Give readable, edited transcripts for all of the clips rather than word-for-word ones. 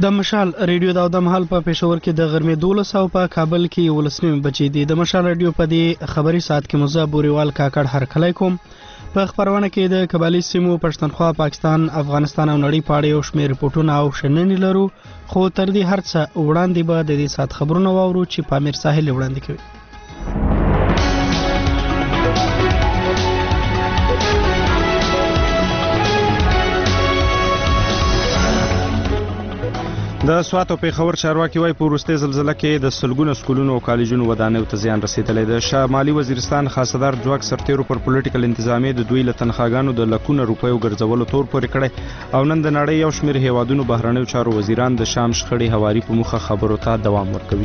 د مشال ریډیو دا د محل په پېښور کې د غرمې 12 او په کابل کې 12 بجې دي. د مشال ریډیو په دې خبري ساعت کې مزه بوريوال کاکړ هرکلی کوم. په خبرونه کې د قبایلی سیمو پښتونخوا، پاکستان، افغانستان او نړۍ په اړه یو شمېر رپورټونه او شننې لرو، خو تر دې هر څه وړاندې به د دې ساعت خبرونه واورو چې پامیر ساحل وړاندې کوي. د سوات او پېښور چارواکي وايي په وروستۍ زلزلې کې د سلګونو سکولونو او کالجونو ودانیو ته زیان رسیدلی. د شمالي وزیرستان خاصدار ځواک سرتیرو پر پولیټیکل انتظامیې د دوی له تنخواګانو د لکونو روپیو ګرځولو تور پورې کړی او نن د نړۍ یو شمېر هیوادونو بهرنیو چارو وزیران د شام شخړې هواري په موخه خبرو ته دوام ورکوي.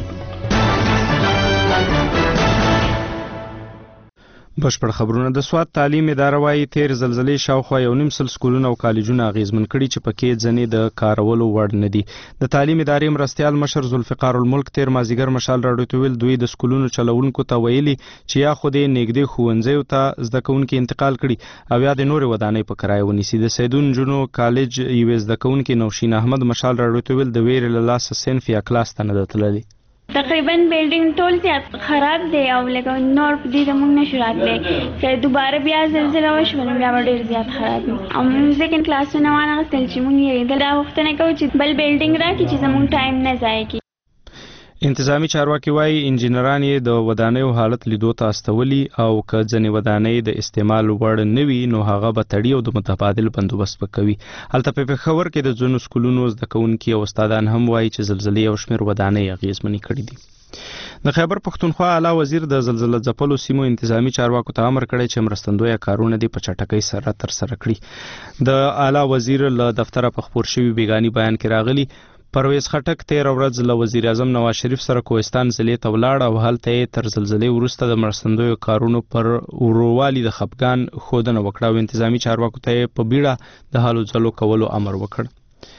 بشپړ خبرونه. د سوات تعلیم اداره وايي تیر زلزلې شاوخوا 1.5 سکولونه او کالجونه اغیزمن کړي چې پکې ځنې د کارولو وړ نه دي. د تعلیم ادارې مرستیال مشر ذوالفقار الملک تیر مازیګر مشال راډیو ته ویل دوی د سکولونو چلوونکو ته ویلي چې یا خو دې نږدې ښوونځیو ته زده کوونکي انتقال کړي او یا د نورې ودانۍ په کرایه ونیسي. د سیدون جنو کالج یوې زده کوونکي نوشین احمد مشال راډیو ته ویل د ویرې له لاسه صنف یا کلاس ته نه ده تللی. تقریبا بلډینګ ټول زیات خراب دی او لکه نور دې د موږ نشو راتلی که دوباره بیا زلزله وشوه نو بیا به ډېر زیات خراب وي او موږ سیکنډ کلاسونه وانغوښتل چې موږ یې دا غوښتنه کوو چې بل بلډینګ راکړي چې زموږ ټایم نه ضایع کړي. انتظامی چارواکي وايي انجینران یې د ودانیو حالت لیدو ته استولي او که ځینې ودانۍ د استعمال وړ نه وي نو هغه به تړي او د متبادل بندوبست به کوي. هلته په پېښور کې د ځینو سکولونو زده کوونکي او استادان هم وايي چې زلزلې یو شمېر ودانۍ اغېزمنې کړي دي. د خیبر پښتونخوا اعلی وزیر د زلزله ځپلو سیمو انتظامی چارواکو ته امر کړی چې مرستندویه کارونه دې په چټکۍ سره ترسره کړي. د اعلی وزیر له دفتره په خپور شوي بیګاني بیان کې راغلي پرویز خټک تیر ورځ له وزیر اعظم نواز شریف سره کوهستان ضلعې ته ولاړ او هلته یې تر زلزلې وروسته د مرستندویو کارونو پر ورووالي د خپګان ښودنه وکړه او انتظامی چارواکو ته یې په بیړه د هلو ځلو کولو امر وکړ.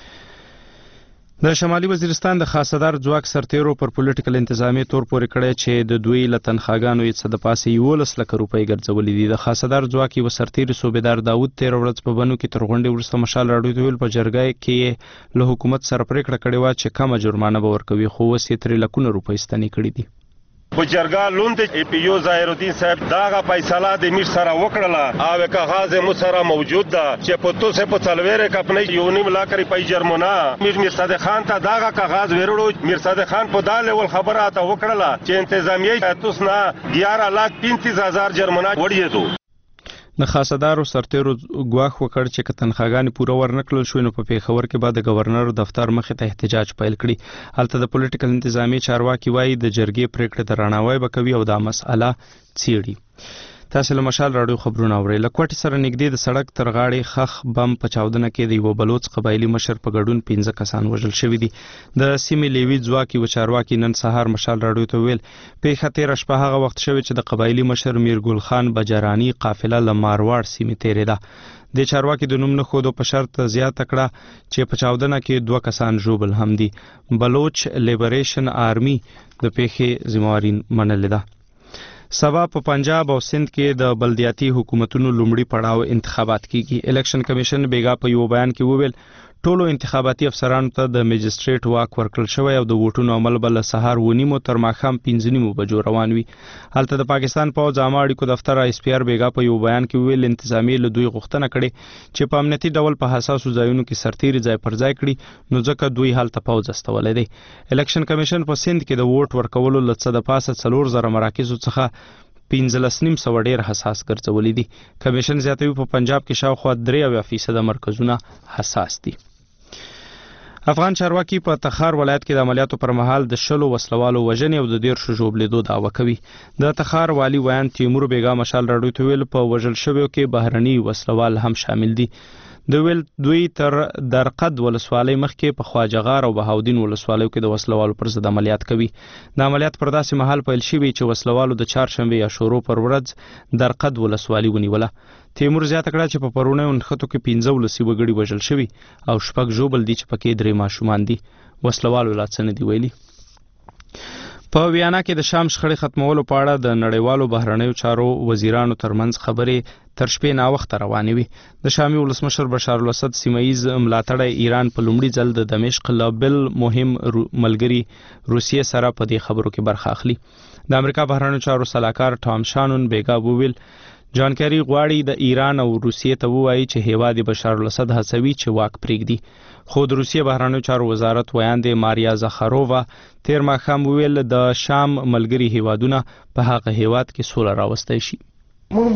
د شمالي وزیرستان د خاصدار ځواک سرتیرو پر پولیټیکل انتظامیې تور پورې کړی چې د دوی له تنخواګانو یې څه د پاسه 11 لکه روپۍ ګرځولي دي. د خاصدار ځواک یوه سرتیر صوبیدار داود تیر ورځ په بنو کې تر غونډې وروسته مشال راډیو ته ویل په جرګه کې له حکومت سره پریکړه کړې وه چې کمه جرمانه به ورکوي خو اوس یې ترې لکونه روپۍ ستنې کړي دي. په جرګه لوند پی یو ظاهر الدین صاحب داغه فیصله د میر سره وکړه او کاغذ مو سره موجود ده چې په تو سه په څلويره کپنې یو نیم لا کری پای جرمونه میر صادق خان ته داغه کاغذ ورړو. میر صادق خان په داله ول خبره ته وکړه چې انتظامیه تاسو نه 11,35,000 جرمونه وړي دي. د خاصدارو سرتیرو ګواښ وکړ چې که تنخواګانې پوره ورنکړل شوې نو په پېښور کې به د ګورنر دفتر مخې ته احتجاج پیل کړي. هلته د پولیټیکل انتظامی چارواکي وایي د جرګې پریکړې ته رڼاوی به کوي او دا مسئله څیړي. تاسو له مشال راډیو خبرونه اورئ. له کوټې سره نږدې د سړک تر غاړې خخ بم په چاودنه کې د یوه بلوڅ قبایلي مشر په ګډون 15 کسان وژل شوي دي. د سیمې لیوي ځواک یوه چارواکي نن سهار مشال راډیو ته ویل پیښه تېره شپه هغه وخت شوې چې د قبایلي مشر میرګل خان بجرانی قافله له مارواړ سیمې تېرېده. د چارواکي د نوم نه ښودو په شرط زیاته کړه چې په چاودنه کې 2 کسان ژوبل هم دي. بلوچ لیبریشن آرمي د پیښې ذمہواري منلې ده. سبا په پنجاب او سند کې د بلدیاتي حکومتونو لومړي پړاو انتخابات کیږي. الیکشن کمیشن بیګا په یو بیان کې وویل ټولو انتخاباتي افسرانو ته د میجستریټ واک ورکړل شوی او د ووټونو عمل به له سهار 9:30 تر ماښام 5:30 بجو روان وي. هلته د پاکستان پوځ عامه اړیکو دفتر آی اس پی آر بیګا په یو بیان کې وویل انتظامیې له دوی غوښتنه کړې چې په امنیتي ډول په حساسو ځایونو کې سرتیري ځای پر ځای کړي نو ځکه دوی هلته پوځ استولی دی. الیکشن کمیشن په سند کې د ووټ ورکولو له څه د پاسه 4,000 مراکزو څخه 15.5 ډیر حساس ګرځولي دي. کمیشن زیاتوي په پنجاب کې شاوخوا 3% مرکزونه حساس دي. افغان چارواکي په تخار ولایت کې د عملیاتو پر مهال د 10 وسلوالو وژنې او د 13 ژوبلیدو دعوه کوي. د تخار والی ویان تیمور بیګا مشال راډیو ته ویل په وژل شویو کې بهرني وسلوال هم شامل دي. دوی تر درقد ولسوالۍ مخکې په خواجغار او بهاودین ولسوالیو کې د وسلوالو پر ضد عملیات کوي. د عملیات پر داسې مهال پیل شوي چې وسلوالو د چهارشنبې یا شورو پر ورځ درقد ولسوالي ونیوله. تیمور زیاته کړه چې په پرونیو نښتو کې 15 وګړي وژل شوي او 6 ژوبل دي چې پکې 3 ماشومان دي. وسلوالو لا څه نه دي ویلي. په ویانا کې د شام شخړې ختمولو په اړه د نړیوالو بهرنیو چارو وزیرانو ترمنځ خبرې تر شپې ناوخته روانې وي. د شامي ولسمشر بشار الاسد سیمه‌ییز ملاتړی ایران په لومړي ځل د دمشق له بل مهم ملګري روسیې سره په دې خبرو کې برخه اخلي. د امریکا بهرنیو چارو سلاکار ټام شانون بیګا وویل جان کیری غواړي د ایران او روسیې ته ووایي چې هیواد بشار الاسد هڅوي چې واک پرېږدي. خو د روسیې بهرنیو چارو وزارت ویاندې ماریا زخارووا تیر ماښام وویل د شام ملګري هیوادونه په هغه هیواد کې سوله راوستی شي. موږ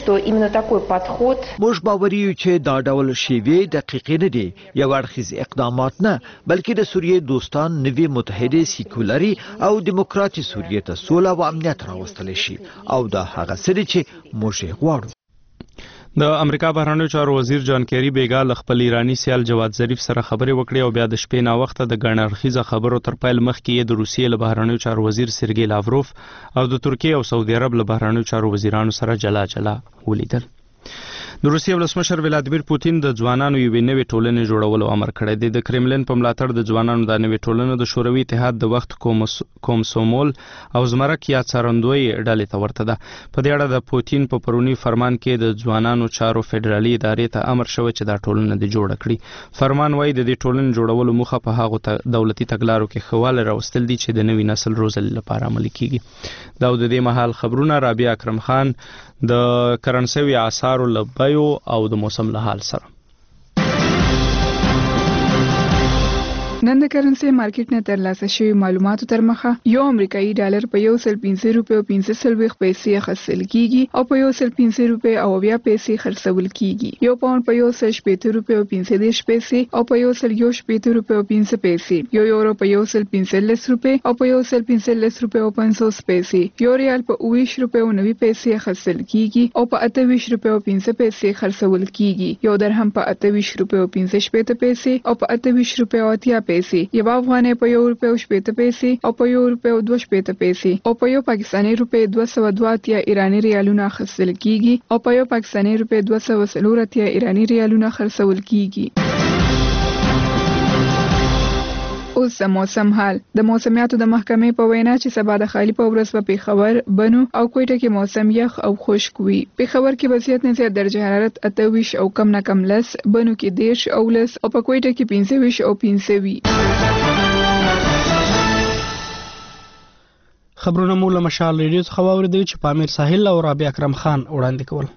باوري یو چې دا ډول شیوې دقیقې نه دي، یو اړخیز اقدامات نه، بلکې د سوریې دوستان نوي متحده سیکولري او دیموکراتي سوریې ته سوله او امنیت راوستلی شي او دا هغه څه دي چې موږ یې غواړو. د امریکا بهرنیو چارو وزیر جان کیری بیګا له خپل ایرانی سیال جواد ظریف سره خبرې وکړې او بیا د شپې ناوخته د ګڼ اړخیزه خبرو تر پیل مخکې د روسیې له بهرنیو چارو وزیر سرګی لاوروف او د ترکیې او سعودي عرب له بهرنیو چارو وزیرانو سره جلا جلا ولیدل. د روسیې ولسمشر ولادیمیر پوتین د ځوانانو یوې نوې ټولنې جوړولو امر کړی دی. د کرملین په ملاتړ د ځوانانو د نوې ټولنې د شوروي اتحاد د وخت کومسومول او زمرک یا څارندوی ډلې ته ورته ده. په دې اړه د پوتین په پرونی فرمان کې د ځوانانو چارو فدرالي ادارې ته امر شوی چې دا ټولنه د جوړ کړي. فرمان وايي د دې ټولنې جوړولو موخه په هغه دولتي تګلارو کې خواله راوستل دي چې د نوي نسل روزل لپاره عملي کیږي. دا د دې مهال خبرونه رابعه اکرم خان د کرنسوي آثارو لبیو او د موسم له حال سره. نن د کرنسي مارکیټ نه ترلاسه شوی معلوماتو تر مخه یو امریکایي ډالر په 1.15 روپیو 15 پیسې خرڅل کیږي او په 1.15 روپیو او 20 پیسې خرڅول کیږي. یو پاوند په 1.15 روپیو 15 پیسې او په 1.15 روپیو 15 پیسې. یو یورو په 1.15 روپیو او په 1.15 روپیو 500 پیسې. یو ریال په 20 روپیو 90 پیسې خرڅل کیږي او په 28 روپیو 15 پیسې خرڅول کیږي. یو درهم په 28 روپیو 15 پیسې او په 28 روپیو 80 پیسې. یو افغانۍ په 1 روپیو 80 پیسې او په 1 روپیو 2 پیسې او په یو پاکستاني روپی 202 ایرانی ریالونه خرڅل کیږي او په یو پاکستاني روپی 240 ایرانی ریالونه خرڅول کیږي. اوس د موسم حال. د موسمیاتو د محکمې په وینا چې سبا د خالی په ورځ په پیښور، بنو او کوټه کې موسم یخ او خشک وي. پیښور کې به زیات نه زیات درجه حرارت 28 او کم نه کم 10، بنو کې 10 او 10 او په کوټه کې 25 او 15 وي. خبرونه مو له مشال ریډیو څخه واوریدل چې په امیر ساحل او رابعه اکرم خان وړاندې کول.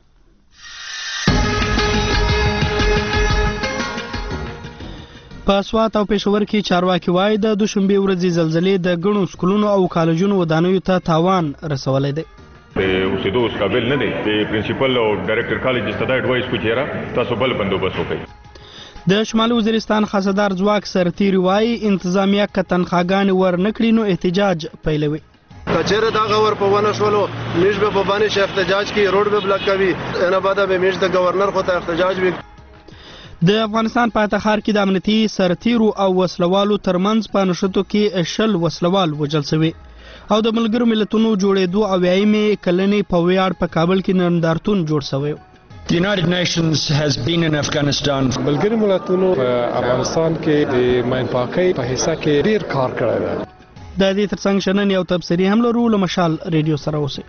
په سوات او پېښور کې چارواکي وایي د دوشنبه ورځې زلزلې د ګڼو سکولونو او کالجونو ودانیو ته تاوان رسولی دی. اوسېدو اوس قابل نه دی. د پرنسپل او ډایرکټر کالج ته دا اډوایس کوي چې تاسو بل بندوبست وکړئ. د شمالي وزیرستان خاصدار ځواک سرتیری وایي انتظامیه که تنخواګانې ورنکړي نو احتجاج پیلوي. کچېره دا غور په ونه شولو میش به په باندې چې احتجاج کوي، روډ به بلاک کوي، نه بعد به میش د گورنر خو ته احتجاج وي. د افغانستان په اتخار کې د امنیتي سرتیرو او وسلوالو ترمنځ په نښتو کې 10 وسلوال وژل شوي او د ملګرو ملتونو جوړېدو او اویایمې کلنې په ویاړ په کابل کې نندارتون جوړ شوی. The United Nations has been in Afghanistan. ملګرو ملتونو په افغانستان کې د ماین پاکۍ په حصہ کې ډیر کار کړی دی. د دې ترڅنګ شنن یو تبصري هم لرو له مشال ریډیو سره اوسئ.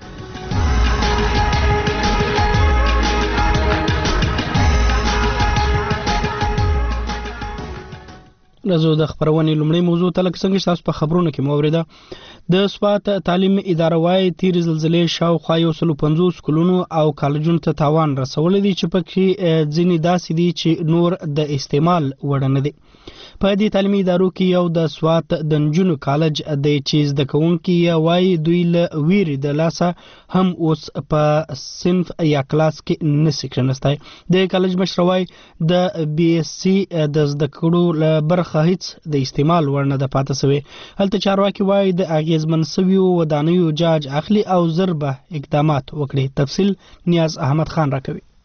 راځو د خبرونې لومړی موضوع ته لکه څنګه چې تاسو په خبرونو کې مو اوریده د سوات تعلیم اداره وايي تیر زلزلې شاوخوا 150 سکولونو او کالجونو ته تاوان رسولی دی چې پکې ځینې داسې دي چې نور د استعمال وړ نه دي. په دې تعلیمي ادارو کې یو د سوات د نجونو کالج دی چې زده کوونکي وايي دوی له ویرې د لاسه هم اوس په صنف یا کلاس کې نشي کېناستی. د کالج مشر وايي د بي اس سي د زده کړو له برخه هیڅ د استعمال وړ نه ده پاتې شوی. هلته چارواکي وايي د اغیزمن شویو ودانیو جاج اخلي او زر به اقدامات وکړي. تفصیل نیاز احمد خان راکوي.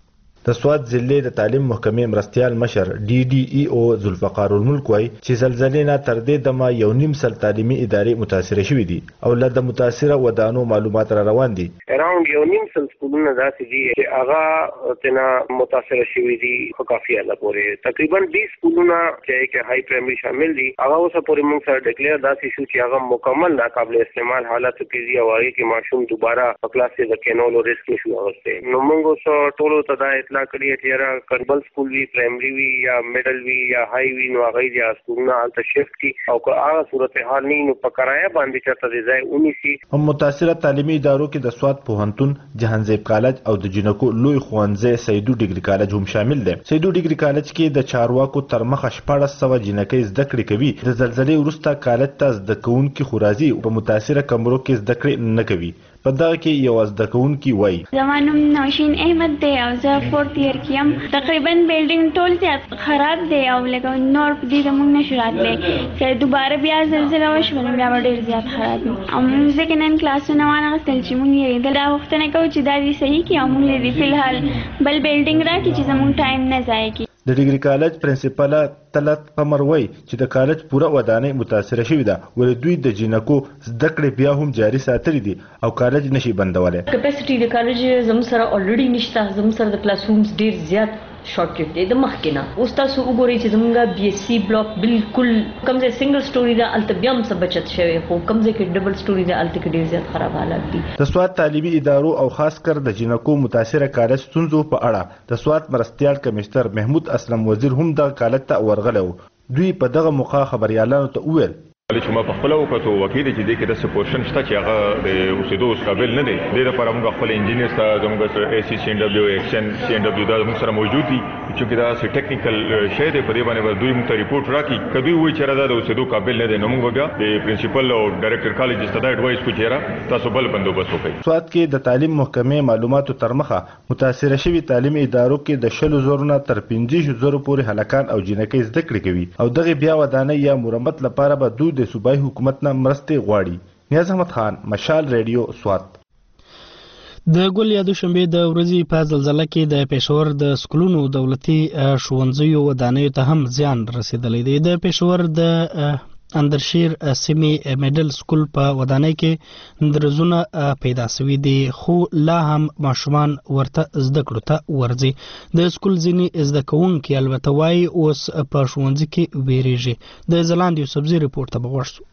د سوات ضلع د تعلیم محکمې مرستیال مشر DDEO ذوالفقار الملک وایي چې زلزلې نه تر دې دمه 1.5 سل تعلیمي ادارې متاثره شوې دي او له د متاثره ودانو معلومات را روان دي. اراوند 1.5 سل سکولونه داسې دي چې هغه تنا متاثره شوي دي خو کافي نه پورې تقریبا 20 سکولونه چې هاي پرایمري شامل دي هغه اوس پورې موږ سره ډیکلیئر داسې شو چې هغه مکمل ناقابل استعمال حالت کې دي او هغه کې ماشوم دوباره په کلاس کې د کینولو ریسک نشو اغوسته. نو موږ اوس ټولو ته دا اطلاع کړې چې را کربل سکول وی پرایمري وی یا میډل وی یا هاي وی نو هغه دي سکولونه حالت شفت کی او که هغه صورتحال نه نو په کرایا باندې چرته دی ځای اونیسی. هم متاثره تعلیمي ادارو کې د سوات پوهنتون جهانزیب کالج او د جنکو لوی خوانځي سیدو ډیګري کالج هم شامل دي. سیدو ډیګري کالج کې د چارواکو تر مخه 1400 جنکې زده کړې کوي. د زلزلې وروسته کالج ته زده کوونکي خورازي په متاثره کمرو کې زده کړې نه کوي. په دغه کې یو زده کوونکی وایي زمانم نوشین احمد دی او زه 4th year کې یم. تقریبا بلډینګ ټول زیات خراب دی او لکه نور په دې زموږ نشو راتلی چې دوباره بیا زلزله وشوه نو بیا به ډېر زیات خراب وي او موږ ځکه نن کلاسونه وانغېستل چې موږ یېرېدل دا غوښتنه کوو چې دا دې صحیح کړي او موږ له دې فلحال بل بلډینګ راکړي چې زموږ ټایم نه ضایع کړي. د ډیګري کالج پرنسپل طلعت قمر وایي چې د کالج پوره ودانۍ متاثره شوې ده ولې دوی د جنکو زده کړې بیا هم جاري ساتلې دي او کالج نشي بندولی. کپاسټي د کالج زموږ سره الریډي نشته. زموږ سره د کلاس رومز ډېر زیات شارټکټ دی د مخکې نه. اوس تاسو وګورئ چې زموږ BSc بلاک بالکل کوم ځای سنگل سټوري ده هلته بیا هم څه بچت شوی خو کوم ځای کې ډبل سټوري ده هلته کې ډېر زیات خراب حالات دي. د سوات تعلیمي ادارو او خاص کر د جنکو متاثره کالج ستونزو په اړه د سوات مرستیال کمشنر محمود اسلم وزیر هم دغه کالج ته ورغلی و. دوی په دغه موقع خبريالانو ته وویل چې ما په خپل وکړو وکیل چې دې کې د سپورشن شته چې هغه د اوسېدو قابل نه دی. د لپاره موږ خپل انجینیر سره زموږ ACCNW ایکشن CNW دا موږ سره موجود دي چې دا سه ټیکنیکل شی دی په دې باندې دوی موږ ته ریپورت راکړي کدی وایي چې دا د اوسېدو قابل نه دی نو موږ بیا د پرنسپل او ډایرکټر کالج ته دا ایڈوایس کوو چې تاسو بل بندوبست وکړئ. سوات کې د تعلیم محکمې معلوماتو تر مخه متاثره شوي تعلیمي ادارو کې د 100,000 نه تر 15,000 پورې هلکان او جنکۍ زده کړې کوي او دغه بیا ودانۍ یا مرمت لپاره به دوی د صوبایي حکومت نه مرستې غواړي. نیاز احمد خان مشال ریډیو سوات. د ګل یا دوشنبه د ورځې په زلزلہ کې د پېښور د سکولونو دولتي ښوونځیو ودانیو ته هم زیان رسیدلی دی. د پېښور د اندرشیر سیمې میډل سکول په ودانۍ کې درزونه پیدا شوي دي خو لا هم ماشومان ورته زده کړو ته ورځي. د سکول ځینې زده کوونکي البته وایي اوس په ښوونځي کې ویریږي. د ځلاند یوسفزي ریپورټ ته به غوږ شو.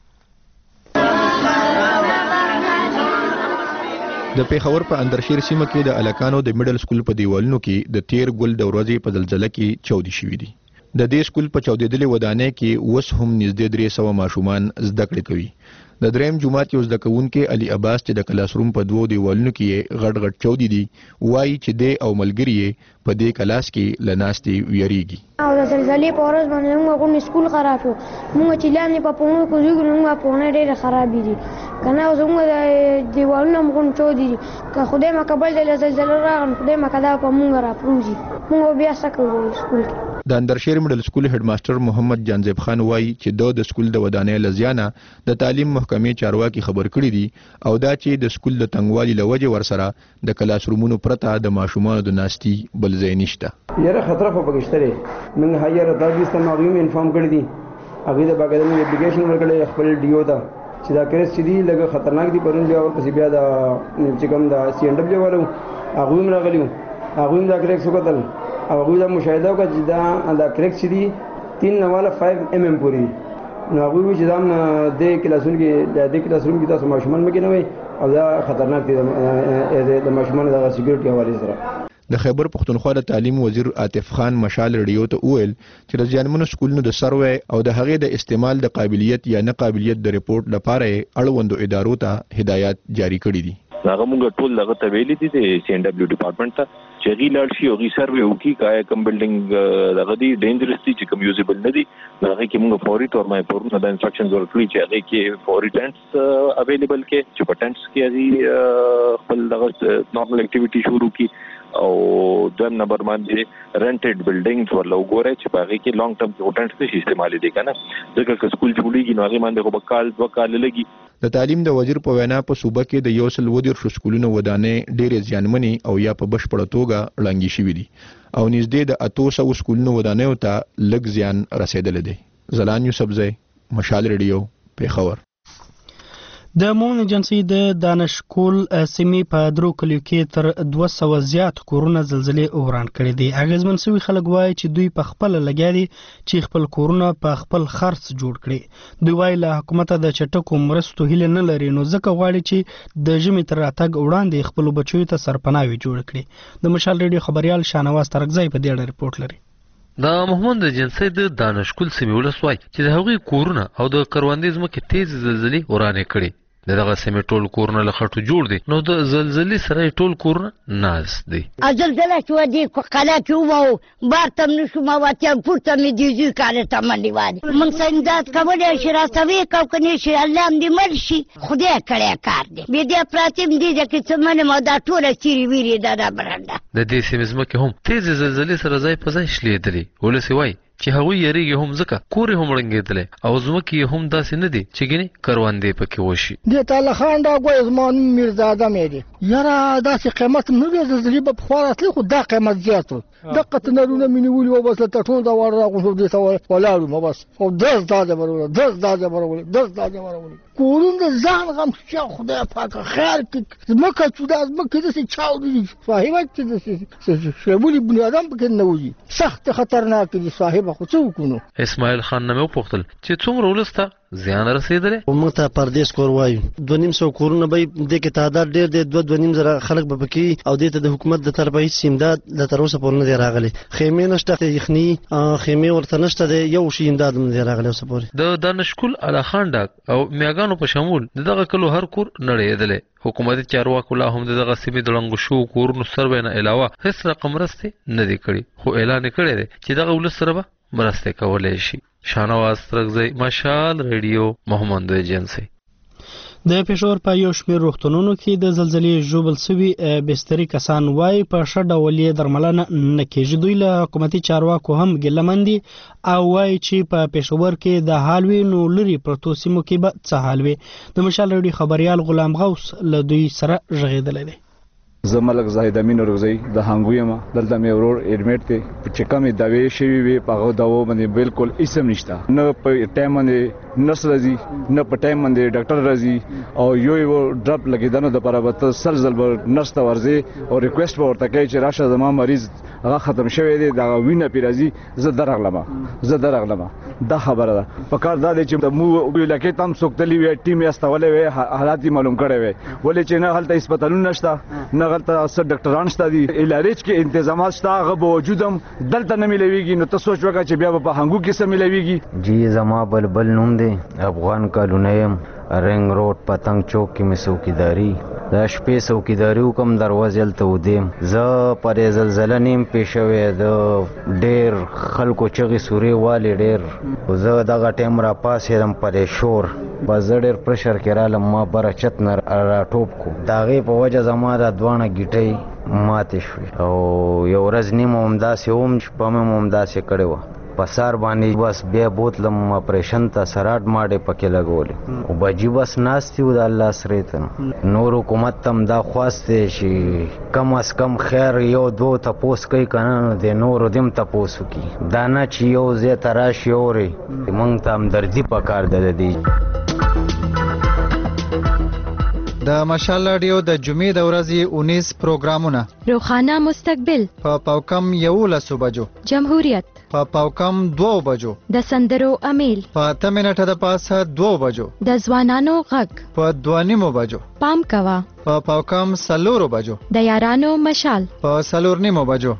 د پیښور په اندرشیر سیمه کې د الکانو د میډل سکول په دیوالونو کې د تیر ګل د ورځې په زلزلہ کې چاودي شوي دي. د دې سکول په چاودېدلې ودانۍ کې اوس هم نږدې 300 ماشومان زده کړې کوي. د دریم جماعت یو زده کوونکی علي عباس چې د کلاس روم په 2 دیوالونو کې غټ غټ چاودي دي وایي چې د او ملګری په دې کلاس کې لناستي ویریږي. او د زلزلې په ورځ باندې موږ سکول خراب شو. موږ چې لاندې په پونو کې زیږو موږ په نه ډېر خراب دي کنه او زموږ د دیوالونو موږ چاودي دي که خدای ما قبل د زلزلې راغله خدای ما کدا په موږ را پروزي موږ بیا سکو سکول کې. د اندرشیر میډل سکول هډ ماستر محمد جانزیب خان وایي چې د سکول د ودانۍ لزیانه د تعلیم محکمې چارواکي خبر کړی دي او دا چې د سکول د تنګوالي لوجه ورسره د کلاس رومونو پرته د ماشومانو د ناستي بل ځای نشته. یاره خطر خو پکشته من هایر تربیت ته مغویم انفارم کړی دي هغه د باقاعده اپلیکیشن ورکړی خپل ډیو ته چې دا کریس چې دی لږ خطرناک دي پرون بیا ورپسې بیا د چې کوم د CNW والو هغه هم راغلیو هغه هم دا کریکس وکړل او هغه دا مشاهده وکړه چې دا کریکس چې دی 3 نواله 5 mm پورې نو هغه چې دا د کلاسونو کې د کلاسونو کې تاسو ماشومان مګ نه وي او دا خطرناک دي د ماشومان د سکیورټي حواله سره. د خیبر پختونخوا د تعلیم وزیر عاطف خان مشال ریډیو ته وویل چې د ځانمنو سکولونو د سروې او د هغې د استعمال د قابلیت یا نه قابلیت د ریپورت لپاره اړوندو ادارو ته هدایات جاری کړي دي. هغه موږ ټول دغه ته ویلي دي د CNW ډپارټمنټ ته چې غي لاړ شي او غي سروې وکړي کای کوم بلډینګ دغه دي ډینجرس دي چې کوم یوزیبل نه دي هغه کې موږ فوري تور مې پورونه د انسترکشنز ورکړي چې هغه کې فوري ټینټس اویلیبل کې چې په ټینټس کې هغه خپل دغه نورمال اکټیویټي شروع کی او دویم نمبر باندې رنټډ بلډینګز ولا وګورئ چې باغې کې لانګ ټرم کې هوټلز کې استعمال دي کنه ځکه چې سکول جوړیږي نو هغه باندې خو کال 2 کال لګي. د تعلیم د وزیر په وینا په صوبه کې د 110 سکولونو ودانې ډېرې زیانمنې او یا په بشپړه توګه ړنګې شوې دي او نږدې د 800 سکولونو ودانیو ته لږ زیان رسیدلی دی. زلان یوسفزی، مشال ریډیو، پیښور. د مومن ایجنسی د دانشکول سیمې په درو کلیو کې تر 200 زیات کورونه زلزلې وران کړي دي. اغیزمن سوي خلک وایي چې دوی په خپل لګیا دي چې خپل کورونه په خپل خرڅ جوړ کړي. دوی وایي له حکومت د چټکو مرستو هیله نه لري نو ځکه غواړي چې د ژمي تر راتګ وړاندې خپل بچیو ته سرپناوي جوړ کړي. د مشال ریډیو خبريال شانواز ترکزی په دې اړه رپورټ لري. د محمد ایجنسی د دانشکول سیمې ولسوای چې د هغوی کورونه او د کروندې ځمکې تیز زلزلې ورانې کړي. دغه سیمې ټول کورونه له خټو جوړ دي نو د زلزلې سره ټول کورونه ناز دي. زلزله شو دي قلا کې وو بارتم نشو ما واتیا پورته مې دي زی کاله تمنډي وادي من سندات کولای شي راستوي کو کني شي الله دې مرشي خدای کړه کار دي بیا دې پراتیم دي چې څمنه ما دا ټول چیرې ویری دا برنده د دې سیمې ځمکې هم تیز زلزلې سره ځای په ځای شلیدلې ولسی وای چې هغوی یریږي هم ځکه کورې هم ړنګېدلی او ځمکې هم داسې نه دي چې ګینې کروندې پکې وشي. دې تعالی خان دا ګوی زما نوم میرزاده مې دی. یاره داسې قیمت نه وي زلزلې به پخوا راتلې خو دا قیمت زیات و. دقه تنرونه مې نیولي وو بس ته ټول دا وړ راغوښو دې ته ولاړو مو بس او درس دا دې برولې کورونه ځان غم چې خدای پاک خیر کړي ځمکه چې دا ځمکې داسې چاودې دي صاحب چې داسې شېبولي بني ادم پکې نه وځي سخت خطرناک دي صاحب خو څه وکړو. اسماعیل خان نه مې وپوښتل چې څومره ولسته زیان رسیدلی. موږ ته پردیس کور وایو 200 کورونه به د کې تعداد ډېر دی 2.5 زره خلک به پکې او دې ته د حکومت د طرفه هیڅ امداد د تر اوسه پورې نه دی راغلی. خیمې نشته یخني خیمې ورته نشته دی یو شي امداد نه دی راغلی اوسه پورې. د دانشکول اعلی خان ډاک او میاګانو په شمول دغه کلو هر کور نړېدلی. حکومتي چارواکو لا هم دغه سیمې د ړنګو شوو کورونو سروې نه علاوه هیڅ رقم مرستې نه دي کړي خو اعلان یې کړی دی چې دغه ولس سره به مرستې کولی شي. شانواز ترکزی، مشال ریډیو، محمد ایجنسی. د پېښور په یو شمېر روغتونونو کې د زلزلې ژوبل سوي بستري کسان وایي په ښه ډول یې درملنه نه کېږي. دوی له حکومتي چارواکو هم ګیلمن دي او وایي چې په پېښور کې د حال وي نو لرې پرتو سیمو کې به څه حال وي. د مشال ریډیو خبریال غلام غوث له دوی سره غږېدلی دی. زه ملک زاهد امین اورغزی د هنګوی ما دلته مې ورور ایډمیټ دی چې کومې دوايي شوي وي په هغه دواو باندې بالکل اسم نشته نه په ټایم باندې نرس راځي نه په ټایم باندې ډاکټر راځي او یو ډراپ لګیدنه د پرابطه سلزل نرس ته ورځي او ریکوست ورته کوي چې راشه زما مریض هغه ختم شوی دی دا وینه پیرازي زه درغلم دا خبره ده په کار دا دی چې مو علاقې تام سوکتلی وي ټیم یې استولې وي حالات معلوم کړي وي ولې چې نه هلته هسپتالونه نشته نه غلطه اثر ډاکټران شته دي علاج کې تنظیمات شته هغه به وجودم دلته نه ملويږي نو تاسو سوچ وکړئ چې بیا په هنګو کې سم ملويږي. جی زما بلبل نوم دی افغان کالونیم رنگ روډ پتنګ چوک کې مې څوکیداری د شپې څوکیداری وکم دروازې ته ودیم زه پرې زلزله نیم پېښوې د ډېر خلکو چغې سورې والي ډېر زه دغه ټایم را پاسېدم پرې شور بس زه ډېر پرشر کې رالم ما بره چت نه راټوپ کو د هغې په وجه زما دا دواړه ګیټۍ ماتې شوې او یو ورځ نیمه همداسې وم شپه مې همداسې کړې وه په سار باندې بس بیا بوتلم اپریشن ته سراټ ماډې پکې لګولې او بجې بس ناستې و د الله سرې ته نور حکومت ته هم دا خواست دی چې کم از کم خیر یو دو تپوس کوي که نه نو د نورو دې هم تپوس وکړي دا نه چې یو ځای ته راشي اورې موږ ته همدردي پکار ده د دې. د مشال رادیو د جمعې د ورځې 19 پروګرامونه روخانه مستقبل په پاوکم 11 بجو جمهوریت په پاوکم 2 بجو د سندرو امیل په 8 منټه د پاسه 2 بجو د ځوانانو غږ په 2:30 بجو پام کوا په پاوکم 4 بجو د یارانو مشال په 4:30 بجو.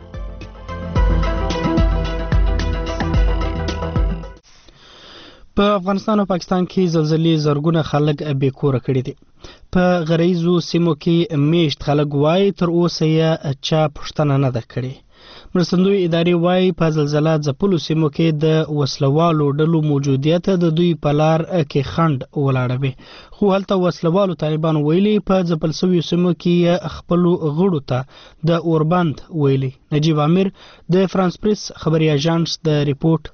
په افغانستان او پاکستان کې زلزلې زرګونه خلک بې کوره کړي دي. په غریزو سیمو کې میشت خلک وایي تر اوسه یې چا پوښتنه نه ده کړې. مرستندوی ادارې وایي په زلزله ځپلو سیمو کې د وسلوالو ډلو موجودیت د دوی په لار کې خنډ ولاړوي خو هلته وسلوالو طالبانو ویلي په ځپل شویو سیمو کې خپلو غړو ته د اوربند ویلي. نجیب عامر د فرانس پریس خبري اژانس د ریپورت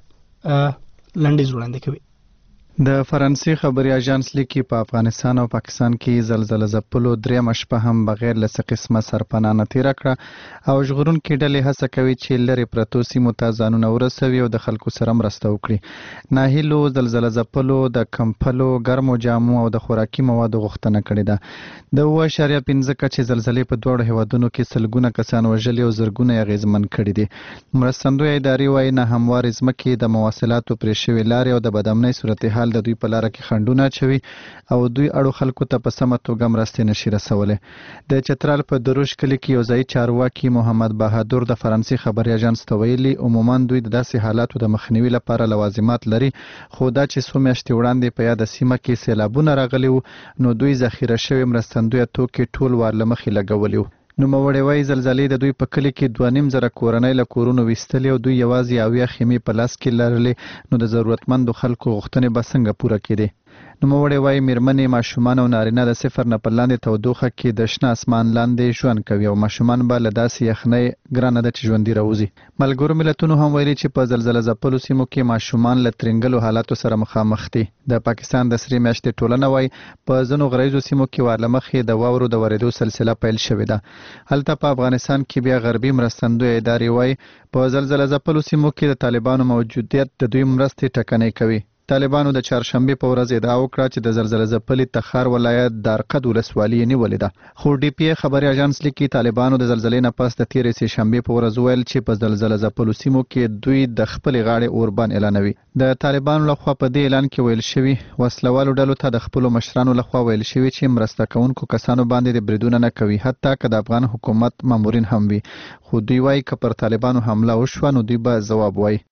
لنډیز وړاندې کوي. د فرانسې خبري اژانس لیکي په افغانستان او پاکستان کې زلزله ځپلو درېیمه شپه هم بغیر له څه قسمه سرپناه نه تېره کړه او ژغورونکي ډلې هڅه کوي چې لرې پرتو سیمو ته ځانونه ورسوي او د خلکو سره مرسته وکړي. ناهیلو زلزله ځپلو د کمپلو ګرمو جامو او د خوراکي موادو غوښتنه کړې ده. د 7.5 کچې زلزلې په دواړو هیوادونو کې سلګونه کسان وژلي او زرګونه یې اغېزمن کړي دي. مرستندویه ادارې وایي ناهموارې ځمکې د مواصلاتو پرې شوې لارې او د بدامنۍ صورتحال د دوی په لاره کې خنډونه اچوي او دوی اړو خلکو ته په سمه توګه مرستې نشي رسولی. د چترال په دروش کلي کې یو ځایي چارواکي محمد بهادر د فرانسې خبري اژانس ته ویلي عموما دوی د داسې حالاتو د مخنیوي لپاره لوازمات لري خو دا چې څو میاشتې وړاندې په یاده سیمه کې سیلابونه راغلي وو نو دوی ذخیره شوي مرستندویه توکي ټول وار له مخې لګولي وو. نوموړی وایي زلزلې د دوی په کلي کې 2.5 کورنۍ له کورونو ویستلې او دوی یوازې 70 خیمې په لاس کې لرلې نو د ضرورتمندو خلکو غوښتنې به څنګه پوره کېدې. نوموړی وایي میرمنې ماشومان او نارینه د 0 نه پر لاندې تودوخه کې د شنه اسمان لاندې ژوند کوي او ماشومان به له داسې یخنۍ ګرانه ده چې ژوندي راوځي. ملګرو ملتونو هم ویلي چې په زلزله ځپلو سیمو کې ماشومان له ترنګلو حالاتو سره مخامخ دي. د پاکستان د سرې میاشتې ټولنه وایي په ځینو غریزو سیمو کې ور له مخې د واورو د ورېدو سلسله پیل شوې ده. هلته په افغانستان کې بیا غربي مرستندویه ادارې وایي په زلزله ځپلو سیمو کې د طالبانو موجودیت د دوی مرستې ټکنۍ کوي. طالبانو د چهارشنبې په ورځ ادعا وکړه چې د زلزله ځپلي تخار ولایت دارقد ولسوالي یې نیولې ده خو ډي پی ای خبري اژانس لیکي طالبانو د زلزلې نه پس د تېرې سې شنبې په ورځ ویل چې په زلزله ځپلو سیمو کې دوی د خپلې غاړې اوربان اعلانوي. د طالبانو لخوا په دې اعلان کې ویل شوي وسلوالو ډلو ته د خپلو مشرانو لخوا ویل شوي چې مرسته کوونکو کسانو باندې د بریدونه نه کوي حتی که د افغان حکومت مامورین هم وي خو دوی وایي که پر طالبانو حمله وشوه نو دوی به ځواب وایي.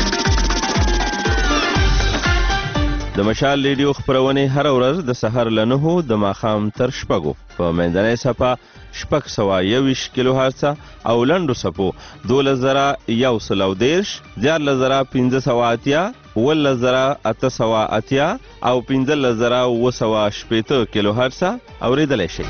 د مشال ریډیو خپرونې هر ورځ د سحر له 9 د ماښام تر 6 په منځنۍ صفحه 621 کیلو هرتز او لنډو صفحو 12130 14580 11880 او 15980 کیلو هرتز اوریدلی شي.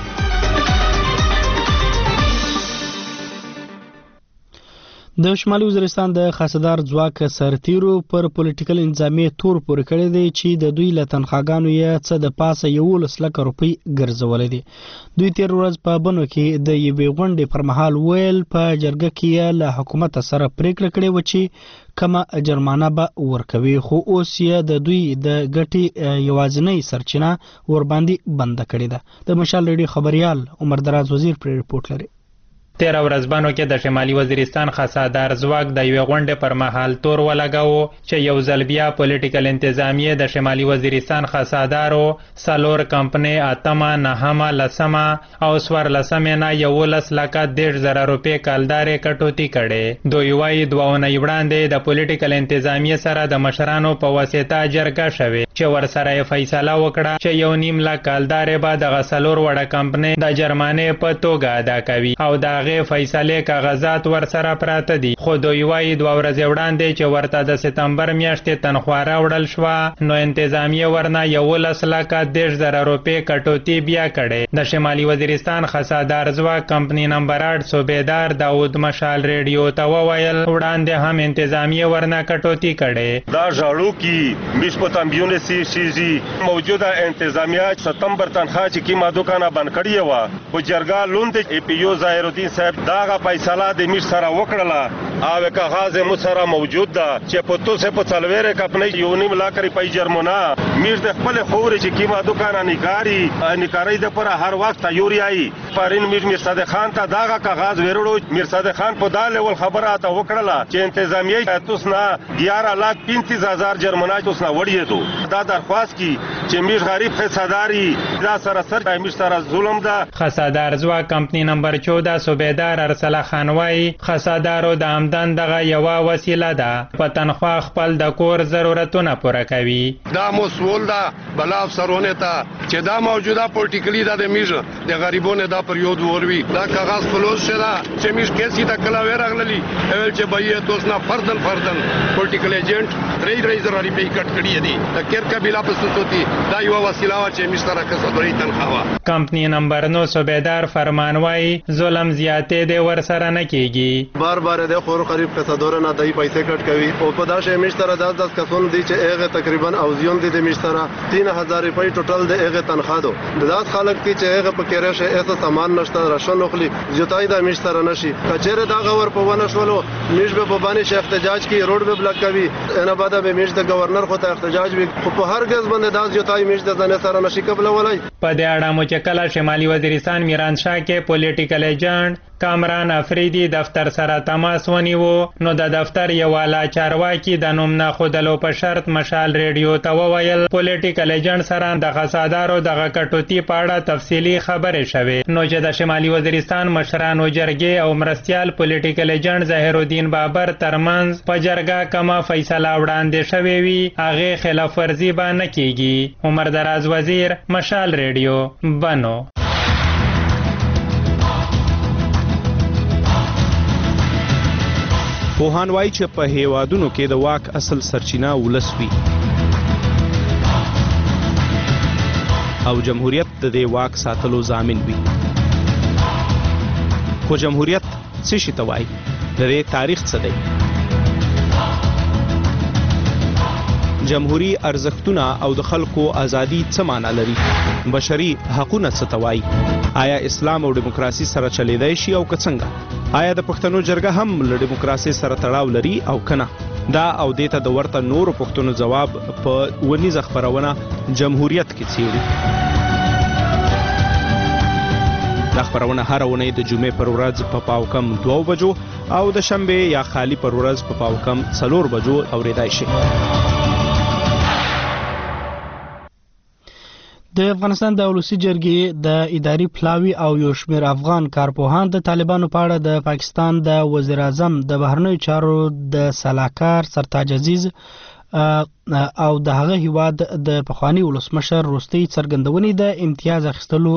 د شمالي وزیرستان د خاصدار ځواک سرتیرو پر پولیټیکل انتظامیه تور پورې کړی دی چې د دوی له تنخواګانو یې څه د پاسه 11 لکه روپۍ ګرځولې دي. دوی تیر ورځ په بنو کې د یوې غونډې پر مهال ویل په جرګه کې له حکومت سره پریکړه کړې و چې کمه جرمانه به ورکوي خو اوس یې د دوی د ګټې یوازینۍ سرچینه ورباندې بنده کړې ده. د مشال ریډیو خبریال عمر دراز وزیر پر ریپورت لري. 13 ورځ بانو کې د شمالي وزیرستان خاصادار ځواک د یوې غونډې پر مهال تور ولګاوه چې یو ځل بیا پولیټیکل انتظامیه د شمالي وزیرستان خاصادارو 4 کمپنۍ 8 9 10 او 14 نه 11 لکه 10,000 روپۍ کالدارې کټوتی کړي. دوی وایي 2 اونۍ وړاندې د پولیټیکل انتظامیه سره د مشرانو په واسطه جرګه شوې چې ورسره فیصله وکړه چې 1.5 لک کالدارې به د غسلور وړه کمپنۍ د جرمانې په توګه ادا کوي او د فیصله کاغذات ورسره پراته دي. خو دوی وایي 2 ورځې وړاندې چې ورته د سپتمبر میاشتې تنخوا راوړل شوه نو انتظامیه ورنه 11 لکه 10,000 روپۍ کټوتی بیا کړي. د شمالي وزیرستان خاصادار ځواک کمپنۍ نمبر 8 صوبیدار داود مشال ریډیو ته وویل وړاندې هم انتظامیه ورنه کټوتی کړي. دا ژړو کې 20 چیزی موجوده انتظامیه ستمبر تنخوا چې کیما دوکانه بند کړی و په جرګه لوند ای پی یو ظاهر الدین صاحب داغه فیصله د میر سره وکړه او کاغذ مو سره موجود ده چې په توسه په څلويره کپنې 1.5 لک روپۍ جرمونه میر د خپل خوري چې کیما دکانه نکاري د پر هر وخت تیاری آی پرین میر صادق خان ته داغه کاغذ ورړو میر صادق خان په داله ول خبره ته وکړه چې انتظامیه توسنه 11,35,000 جرمونه توسنه وړي دا درخواست کی چې میر غریب خصاداری دا سره میر سره ظلم ده. خاصادار ځواک کمپنۍ نمبر 14 صوبیدار ارسله خان وایي خاصادارو د آمدن دغه یوه وسیله ده په تنخوا خپل د کور ضرورتونه پوره کوي. دا مسئول ده بلا افسرونه ته چې دا موجوده پولیټیکلی ده د میژ د غریبونو دا پر یو دوروي دا کاغذ فلوس شدا چې مش کیسې دا کلا ورغللی اول چې بایه توسنا فردن پولیټیکل ایجنټ 3000 روپۍ کټ کړی دي دا کېر کا بلا پسوتی دا یو وسیله چې مش سره کسبري تنخواه کمپنی نمبر 9 صوبیدار فرمانوای ظلم زیاتې د ور سره نه کیږي بار د خور قریب کسادور نه دای پیسې کټ کوي او په دا شی مش سره 10 کسون دي چې هغه تقریبا او زیون دي د مش سره 3000 روپۍ ټوټل د هغه تنخواه دو د داس خلک دي چې هغه په کېره شي ایسه سامان نشته راشن خپل جوتای د مش سره نشي کچره دا غور په ونه شولو مش به باندې شي احتجاج کی روډ به بلاک کوي انا بعد به مش د گورنر خو ته احتجاج وي خو په هر غز باندې داس جوتای مش د ځنه سره نشي قبل ولای په دې اړه مو چې کله شمالي وزیرستان میران شاه کې پولیټیکل ایجنټ کامران افریدي دفتر سره تماس ونیو نو د دفتر یو والا چارواکي د نوم نه خودلو په شرط مشال ریډیو ته وویل پولیټیکل ایجنټ سره د غصادارو د غکټوتی په اړه تفصیلی خبرې شوې نو چې د شمالي وزیرستان مشرانو جرګې او مرستيال پولیټیکل ایجنټ ظاهر الدین بابر ترمنځ په جرګه کما فیصله وړاندې شوې وي هغه خلاف ورزي به نه کیږي عمر دراز وزیر مشال ریډیو بنو پوهان وایي چې په هیوادونو کې د واک اصل سرچینه ولس وي او جمهوریت د دې واک ساتلو ضامن وي خو جمهوریت څه شي ته وایي د دې تاریخ څه دی جمهوری ارزښتونه او د خلکو ازادي څه معنا لري بشري حقوقونه څه ته وایي آیا اسلام او دیموکراسي سره چلیدای شي او که څنګه آیا د پښتنو جرګه هم له دیموکراسي سره تړاو لري او کنه دا او دیته د ورته نورو پښتنو جواب په ونیزه خبرونه جمهوریت کې څیړي دا خبرونه هر ونه د جمعې پر ورځ په پاوکم 2 بجو او د شنبه یا خالی پر ورځ په پاوکم 4 بجو اوریدای شي د افغانستان د ولسی جرګې د اداري پلاوی او یو شمېر افغان کارپوهان د طالبانو په اړه د پاکستان د وزیر اعظم د بهرنیو چارو د سلاکار سرتاج عزیز او د هغه هیواد د پخوانی ولسمشر روستي څرګندونې د امتیاز اخیستلو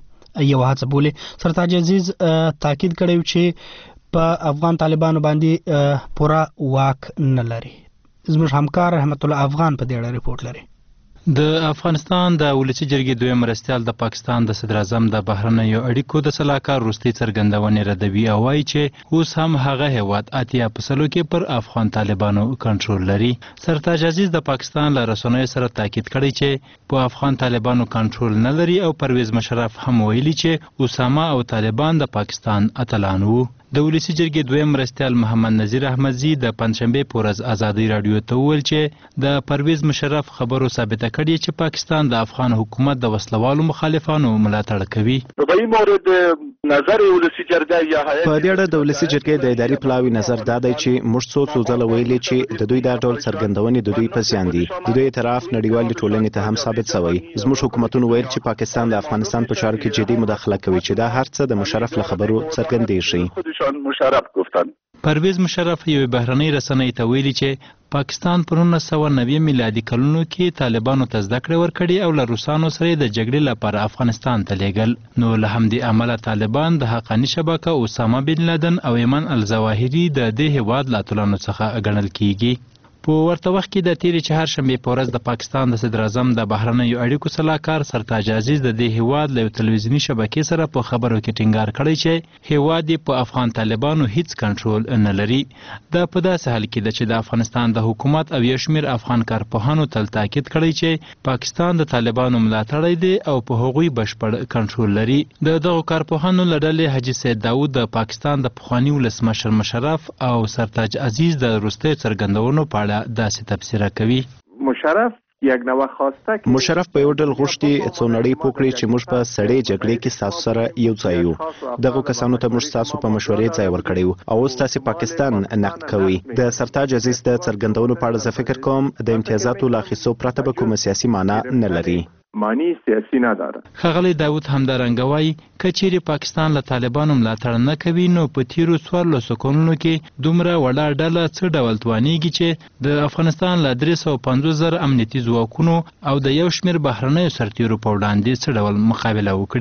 یو هڅه بولي سرتاج عزیز تاکید کړی چې په افغان طالبانو باندې پورا واک نه لري زموږ همکار رحمت الله افغان په دې اړه ریپورت لري د افغانستان د ولسی جرګې دویم مرستیال د پاکستان د صدر اعظم د بهرنیو اړیکو د سلاکار روستي څرګندونې ردوي او وايي چې اوس هم هغه هیواد اتیا په سلو کې پر افغان طالبانو کنټرول لري سرتاج عزیز د پاکستان له رسنیو سره تاکید کړی چې په افغان طالبانو کنټرول نه لري او پرویز مشرف هم ویلي چې اسامه او طالبان د پاکستان اتلان وو د ولسی جرګې دویم مرستیال محمد نذیر احمدزي د پنځشنبه په ورځ ازادي رادیو ته وویل چې د پرویز مشرف خبرو ثابته کړې چې پاکستان د افغان حکومت د وسلوالو مخالفانو ملاتړ کوي په مورد نظر ولسی جرګې یا په دې اړه د ولسی جرګې د اداري پلاوی نظر دا دی چې موږ څو ځله ویلي چې د دوی دا ډول څرګندونې د دوی په ځان دي د دوی اعتراف نړیوال ټولنې ته هم ثابت شوی زموږ حکومتونو ویل چې پاکستان د افغانستان په چارو کې جدي مداخله کوي چې دا هر څه د مشرف له خبرو څرګندې شي مشرف گفتن پرویز مشرف یو بهرنۍ رسنۍ ته ویلي چې پاکستان په 1990 میلادي کلونو کې طالبانو ته زده کړې ورکړې او له روسانو سره د جګړې لپاره افغانستان ته لیږل نو له همدې امله طالبان د حقاني شبکه اسامه بن لادن او ایمن الظواهري د دې هیواد له اتلانو څخه ګڼل کیږي په ورته وخت کې د تیرې چهارشنبې په ورځ د پاکستان د صدر اعظم د بهرنیو اړیکو سلاکار سرتاج عزیز د دې هیواد له تلویزیونی شبکې سره په خبرو کې ټینګار کړی چې هیواد په افغان طالبانو هیڅ کنټرول نه لري دا په داسې حال کې ده چې د افغانستان د حکومت او یو شمېر افغان کارپوهانو تل تاکید کړی چې پاکستان د طالبانو ملاتړی دی او په هغوی بشپړ کنټرول لري د دغو کارپوهانو له ډلې حاجي سید داود د پاکستان د پخواني ولسمشر مشرف او سرتاج عزیز د وروستیو څرګندونو په اړه داسې تبصره کوي مشرف یک نوع خواسته که مشرف په یو ډول غوښتي څو نړۍ پوکړي چې موږ په سړې جګړې کې تاسو سره یو ځای یو دغه کسانو ته موږ تاسو په مشورې ځای ورکړی او اوس تاسو پاکستان نقد کوي د سرتاج عزیز د څرګندونو په اړه زه فکر کوم د امتیازاتو لا اخیستو پرته به کومه سیاسي معنا نه لري معنی سیاسي نه داره ښاغلی داود همدارنګه وایي که چیرې پاکستان له طالبانو ملاتړ نه کوي نو په تیرو 14 کلونو کې دومره وړه ډله څه ډول توانیږي چې د افغانستان له 350,000 امنیتي ځواکونو او د یو شمېر بهرنیو سرتیرو په وړاندې څه ډول مقابله وکړي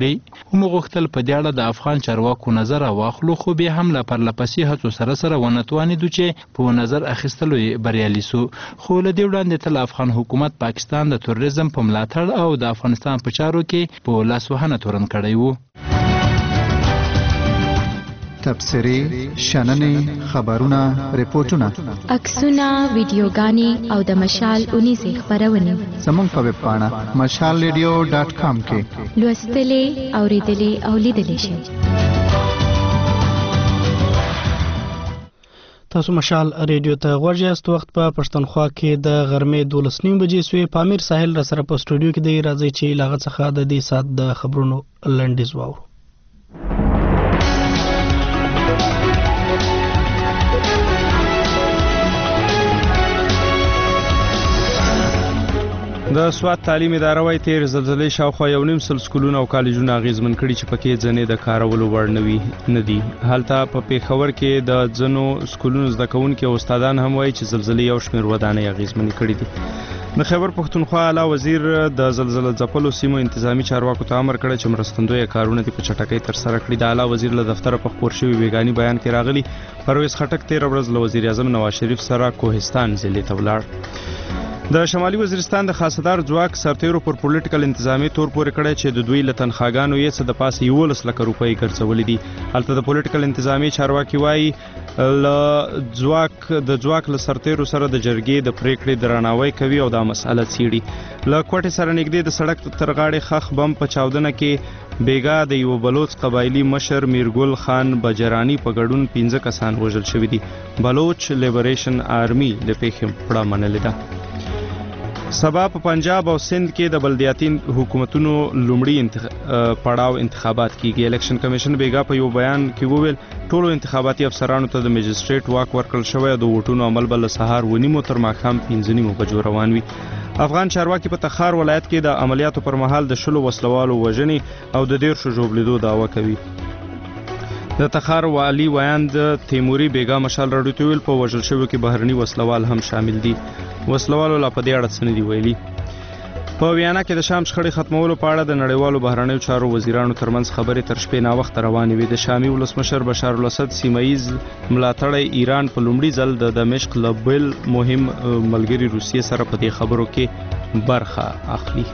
هم غوښتل په دې اړه د افغان چارواکو نظر واخلو، خو بیا هم له پرلپسې هڅو سره ونه توانېدو چې په نظر اخیستلو یې بریالي سو. خو له دې وړاندې تل افغان حکومت پاکستان د تروریزم په ملاتړ او د افغانستان په چارو کې په لاسوهنه تورن کړی وو. تبصرې، شننې، خبرونه، ریپورتونه، عکسونه، ویډیوګانې او د مشال اونیزې خپرونې زموږ په ویب پاڼه mashalradio.com کې لوستلې، اورېدلې او لیدلې شئ. تاسو مشال ریډیو ته غوږ یاست. وخت په پښتونخوا کې د غرمې 12:30 بجې سوې. پامیر ساحل را سره په سټوډیو کې دی. راځي چې لاغه څخه د دې سات د خبرونو لنډیز واورو. د سوات تعلیم اداره وايي تیر زلزلې شاوخوا 1.5 سکولونه او کالجونه اغیزمن کړي چې پکې ځنې د کارولو وړ نه دي. هلته په پیښور کې د ځنو سکولونو زده کوونکي او استادان هم وايي چې زلزلې یو شمېر ودانۍ اغیزمن کړي دي. د خیبر پښتونخوا اعلی وزیر د زلزلې ځپلو سیمو انتظامی چارواکو ته امر کړی چې مرستندوی کارونه په چټکۍ تر سره کړي. د اعلی وزیر له دفتر په خبر شوی بیگانی بیان کې راغلی پرویز خټک 13 ورځ له وزیر اعظم نواز شریف سره کوهستان ضلع ته ولاړ. د شمالي وزیرستان د خاصدار ځواک سرتیرو پر پولیټیکل انتظامی تور پورې کړی چې د دوی له تنخواګانو یې څه د پاسه 11 لک روپۍ ګرځولې دي. هلته د پولیټیکل انتظامی چارواکي وایي د ځواک له سرتیرو سره د جرګې د پریکړې درناوی کوي او دا مسله څیړي. له کوټې سره نږدې د سړک تر غاړې خخ بم په چاودنه کې بیګا د یو بلوچ قبایلی مشر میرګل خان بجرانی په ګډون 15 کسان وژل شوي دي. بلوچ لیبریشن آرمی د پیښې پړه منلې ده. سبا په پنجاب او سند کې د بلدیاتي حکومتونو لومړی پړاو انتخابات کیږي. الیکشن کمیشن بیګا په یو بیان کې وویل ټولو انتخاباتي افسرانو ته د میجستریټ واک ورکړل شوی او د ووټونو عمل به له سهار 9:30 تر ماښام 5:30 بجو روان وي. افغان چارواکي په تخار ولایت کې د عملیاتو پر مهال د 10 وسلوالو وژنې او د 13 ژوبلیدو دعوه کوي. د تخار والی ویاند تیموري بیګا مشال راډیو ته ویل په وژل شویو کې بهرني وسلوال هم شامل دي. وسلوالو لا په دې اړه څه نه دي ویلي. په ویانا کې د شام شخړې ختمولو په اړه د نړیوالو بهرنیو چارو وزیرانو ترمنځ خبرې تر شپې ناوخته روانې وې. د شامي ولسمشر بشار الاسد سیمایي ملاتړی ایران په لومړي ځل د دمشق له بل مهم ملګري روسیې سره په دې خبرو کې برخه اخلي.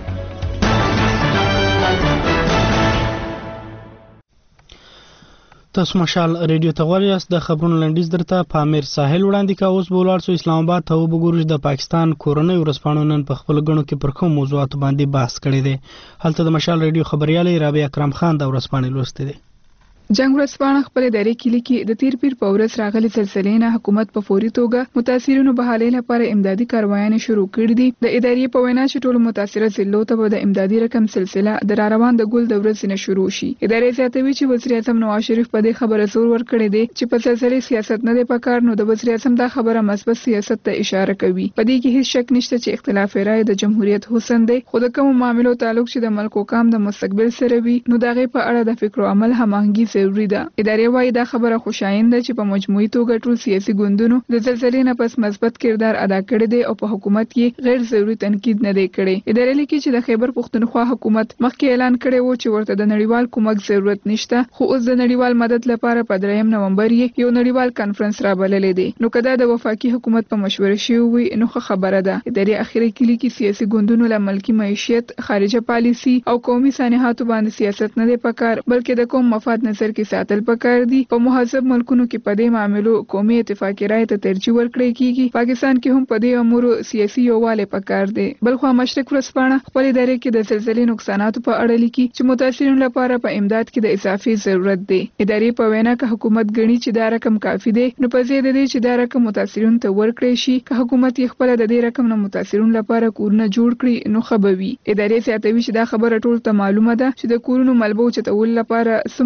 تاسو مشال ریډیو ته غوړ یاست. د خبرونو لنډیز درته پامیر ساحل وړاندې کا. اوس بولار سو اسلام آباد ته وګورئ. د پاکستان کورنۍ ورځپاڼو نن په خپل غنو کې پر کوم موضوعاتو باندې بحث کړی دی. هلته د مشال ریډیو خبريالې رابعه اکرم خان د ورځپاڼې لوستې دی. جنگ ورځپاڼه خپل ادارې کې لیکي د تیر پیر په ورځ راغلي زلزلې نه حکومت په فوري توګه متاثرینو بحالۍ لپاره امدادي کاروایانې شروع کړې دي. د ادارې په وینا چې ټولو متاثره ضلعو ته به د امدادي رقم سلسله د راروان د ګل د ورځې نه شروع شي. ادارې زیاتوي چې وزیر اعظم نواز شریف په دې خبره زور ورکړی دی چې په زلزلې سیاست نه دی پکار، نو د وزیر اعظم دا خبره مثبت سیاست ته اشاره کوي. په دې کې هیڅ شک نشته چې اختلاف رائے د جمهوریت حسن دی، خو د کوم معاملو تعلق چې د ملک او قام د مستقبل سره وي نو دغه په اړه د فکر او عمل هماهنګي ضروری ده. ادارې وايي دا خبره خوشاینده چې په مجموعي توګه ټول سیاسي ګوندونو د زلزلې نه پس مثبت کردار ادا کړی دی او په حکومت کې غیر ضروري تنقید نه دی کړی. ادارې لیکي چې د خیبر پښتونخوا حکومت مخکې اعلان کړی و چې ورته د نړیوال کومک ضرورت نشته، خو اوس د نړیوال مدد لپاره په 3 نومبر یو نړیوال کانفرنس را بللې دی. نو کدا د وفاقي حکومت په مشوره شوی وي نو خبره ده. ادارې اخیری کې لیکي سیاسي ګوندونو له ملکی معیشت، خارجه پالیسی او قومي صنعاتو باندې سیاست نه دی پکار، بلکې د قوم مفاد نظر کې ساتل پکار دي. په مهذب ملکونو کې په دې معاملو قومي اتفاقی رائے ته ترجیح ورکړی کیږي. پاکستان کې هم په دې امور سیاسي یووالی پکار دی. بلخو مشرق ورځپاڼه خپل ادارې کې د زلزلې نقصاناتو په اړه لیکي چې متاثرینو لپاره په امداد کې د اضافي ضرورت دی. ادارې په وینا کې حکومت غني چې دا رقم کافي دی، نو په ځای د دې چې دا رقم متاثرینو ته ورکړي شي که حکومت یې خپل د دې رقم نه متاثرینو لپاره کورونه جوړ کړي نو خبوي. ادارې زیاتوي چې دا خبره ټول ته معلومه ده چې د کورونو ملبو چتول لپاره څومره رقم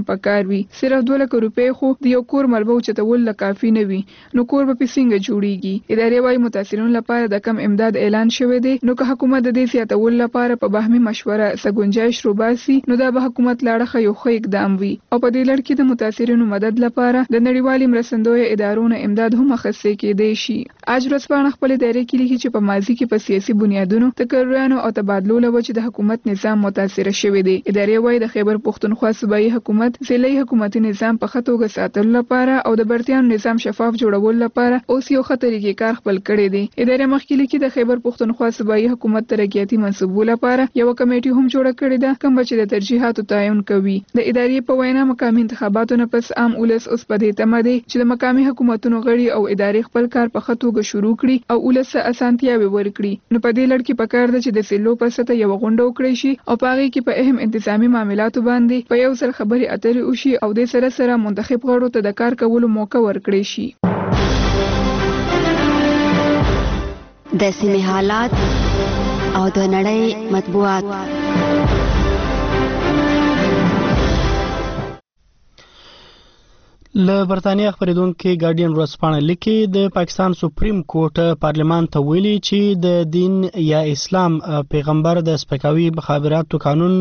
هم پکار وي. صرف 2 لک روپۍ خو د یو کور ملبه اوچتول کافي نه وي، نو کور به څنګه جوړیږي؟ ادارې وايي متاثرینو لپاره د کم امداد اعلان شوی دی، نو که حکومت د دې زیاتولو لپاره په باهمي مشوره څه ګنجایش روباسي، نو دا به حکومت لاړه یو ښه اقدام وي. او په دې لړ کې د متاثرینو مدد لپاره د نړیوالې مرستندویه ادارونو امداد هم اخیستل کېدای شي. اج ورځپاڼه خپل ادارې کې لیکي چې په ماضي کې په سیاسي بنیادونو د کرویانو او تبادلو له وجې د حکومت نظام متاثر شوی دی. ادارې وايي د خیبر پښتونخوا صوبایي حکومت ضلعي حکومتي نظام په ښه توګه ساتلو لپاره او د برتیانو نظام شفاف جوړولو لپاره اوس یو ښه طریقې کار خپل کړی دی. ادارې مخکې لیکي د خیبر پښتونخوا صوبایي حکومت ترقیاتي منصوبو لپاره یو کمیټه هم جوړه کړې ده کوم چې د ترجیحاتو تعین کوي. د ادارې په وینا مقامي انتخاباتو نه پس عام ولس اوس په دې تمه دی چې د مقامي حکومتونو غړي او ادارې خپل کار په ښه توګه شروع کړي او ولس ته اسانتیاوې ورکړي. نو په دې لړ کې پکار ده چې د سیلو په سطح یو غونډه وکړي شي او په هغې کې په اهم انتظامي معاملاتو باندې په یو ځل خبرې اترې وشي او د سره منتخب غړو ته د کار کولو موقع ورکړي شي. د سیمې حالات او د نړۍ مطبوعات. له برتانیا خبرېدونکي ګارډین ورځپاڼه لیکي د پاکستان سپریم کورټ پارلمان ته ویلي چې د دین یا اسلام پیغمبر د سپکاوي مخابراتو قانون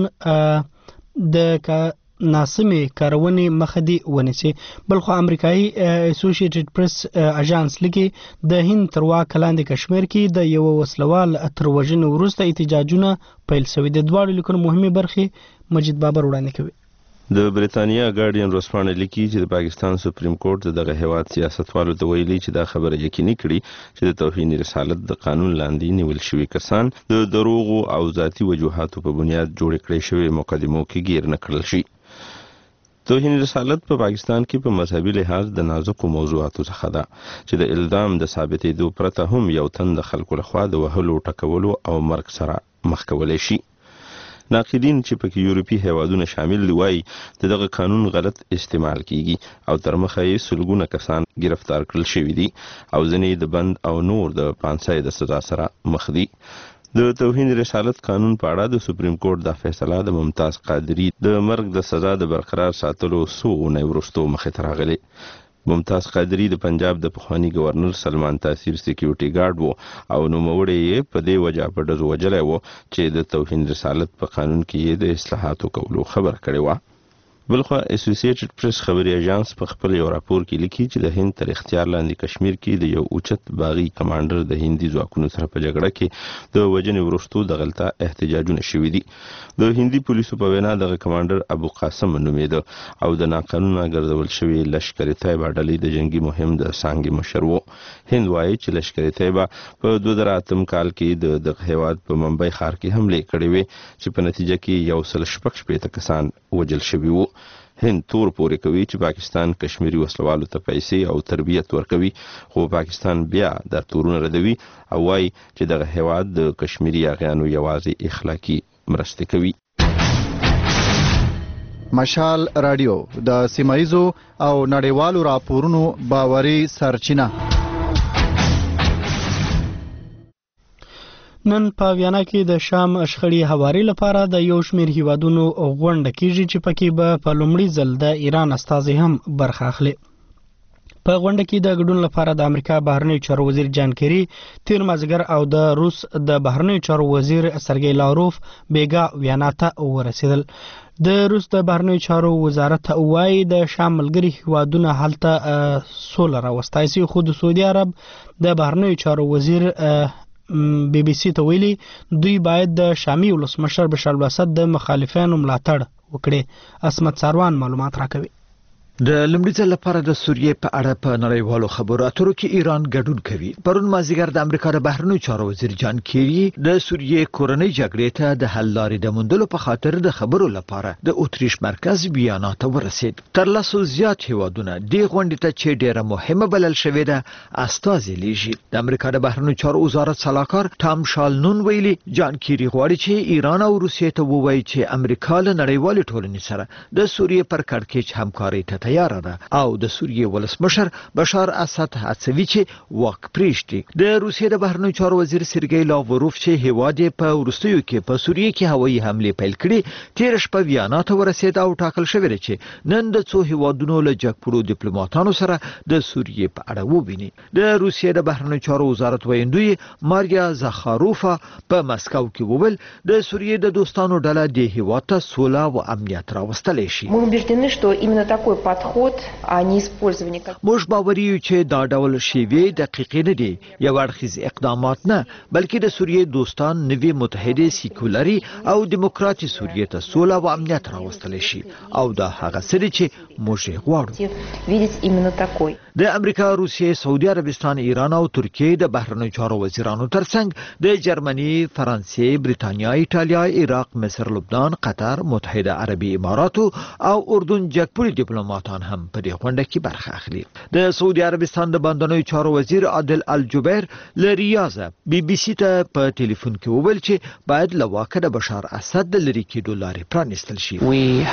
د ناسمې کارونې مخه دی ونیسي. بلخو امریکایي اسوسییټډ پریس اژانس لیکي د هند تر واک لاندې کشمیر کې د یو وسلوال تر وژنې وروسته احتجاجونه پیل شوي. د دواړو لیکنو مهمې برخې مجید بابر وړاندې کوي. د بریتانیا ګارډین ورځپاڼه لیکي چې د پاکستان سپریم کورټ دغه هیواد سیاستوالو ته ویلي چې دا خبره یقیني کړي چې د توهین رسالت د قانون لاندې نیول شوي کسان د دروغو او ذاتي وجوهاتو په بنیاد جوړې کړې شوې مقدمو کې گیر نه کړل شي. توهین رسالت په پاکستان کې په مذهبي لحاظ د نازکو موضوعاتو څخه ده چې د الزام د ثابتېدو پرته هم یو تن د خلکو لخوا د وهلو ټکولو او مرګ سره مخ کولی شي. ناقدین چې پکې یورپي هیوادونه شامل دي وایي دغه قانون غلط استعمال کیږي او تر مخه یې سلګونه کسان گرفتار کړل شوي دي او ځینې د بند او نور د 500 د سزا سره مخ دي. د توهین رسالت قانون په اړه د سپریم کورټ د فیصله د ممتاز قادری د مرګ د سزا د برقرار ساتلو څو اونۍ وروسته مخې ته راغلی. ممتاز قادری د پنجاب د پخوانی گورنر سلمان تاثیر سکیورټي ګارد وو او نوموړی یې په دې وجه په ډزو وجلی وو چې د توهین رسالت په قانون کې یې د اصلاحاتو کولو خبر کړی وه. بلخوا اسوسییټډ پریس خبري اژانس په خپل یو راپور کې لیکي چې د هند تر اختیار لاندې کشمیر کې د یو اوچت باغي کمانډر د هندي ځواکونو سره په جګړه کې د وژنې وروسته دغلته احتجاجونه شوي دي. د هندي پولیسو په وینا دغه کمانډر ابو قاسم نومېده او د ناقانونه ګرځول شوي لشکر طیبه ډلې د جنگي مهم د څانګې مشر و. هند وایي چې لشکر طیبه په 2008 کال کې د هیواد په ممبئی ښار کې حمله کړې وې چې په نتیجه کې 116 کسان وژل شوي وو. هند تور پورې کوي چې پاکستان کشمیری وسلوالو ته پیسې او تربیت ورکوي، خو پاکستان بیا دا تورونه ردوي او وایي چې دغه هیواد د کشمیری یاغیانو یوازې اخلاقی مرستې کوي. مشال رادیو د سیمایزو او نړیوالو راپورونو باوري سرچینه. نن په ویانا کې د شام اشخړي هواري لپاره د یو شمېر هیوادونو غونډه کیږي چې پکې به په لومړي ځل د ایران استازي هم برخه اخلي. په غونډه کې د ګډون لپاره د امریکا بهرنی چارو وزیر جان کیری تیر مازدیګر او د روس د بهرنی چارو وزیر سرګی لاوروف بیګا ویانا ته ورسېدل. د روس د بهرنی چارو وزارت وايي د شام ملګري هیوادونه هلته سوله راوستای شي، خو د سعودي عرب د بهرنی چارو وزیر بی بی سی ته ویلي دوی باید د شامي ولسمشر بشار الاسد د مخالفانو ملاتړ وکړي. اسمت ساروان معلومات راکوي. د لومړي ځل لپاره د سوریې په اړه په نړیوالو خبرو اترو کې ایران ګډون کوي. پرون مازدیګر د امریکا د بهرنیو چارو وزیر جان کیری د سوریې کورنۍ جګړې ته د حل لارې د موندلو په خاطر د خبرو لپاره د اتریش مرکز ویانا ته ورسید. تر لسو زیات هیوادونه دې غونډې ته چې ډېره مهمه بلل شوې ده استازي لیږي. د امریکا د بهرنیو چارو وزارت سلاکار ټام شالنون ویلي جان کیری غواړي چې ایران او روسیې ته ووایي چې امریکا له نړیوالې ټولنې سره د سوریې پر کړکېچ همکارۍ ته تیار ده او د سوریې ولسمشر بشار اسد هڅوي چې واک پریږدي. د روسیې د بهرنیو چارو وزیر سرګی لاوروف چې هیواد په وروستیو کې په سوریې کې هوایي حملې پیل کړې تیر شپه ویانا ته ورسېد او ټاکل شوی دی چې نن د څو هیوادونو له جګپړو ډیپلوماټانو سره د سوریې په اړه وویني. د روسیې د بهرنیو چارو وزارت ویندوی ماریا زاخاروفا په مسکو کې وویل د سوریې د دوستانو ډله د هیواد ته سوله او امنیت راوستلی شي. موږ باوري یو چې دا ډول شیوې دقیقې نه دي، یو اړخیز اقدامات نه، بلکې د سوریې دوستان نوې متحده سیکولري او دیموکراتي سوریې ته سوله او امنیت راوستلی شي او دا هغه څه دي چې موږ غواړو. د امریکا، روسیې، سعودي عربستان، ایران او ترکیې د بهرنیو چارو وزیرانو ترڅنګ د جرمني، فرانسې، بریتانیا، ایټالیا، عراق، مصر، لبنان، قطر، متحده عربي اماراتو او اردن جګپړي ډیپلوماټان هم په دې غونډه کې برخه اخلي. د سعودي عربستان د بندنوي چارو وزیر عادل الجبیر له ریاضه بي بي سي ته په ټلیفون کې وویل چې باید له واکه د بشار اسد د لرې کېدو لارې پرانیستل شي.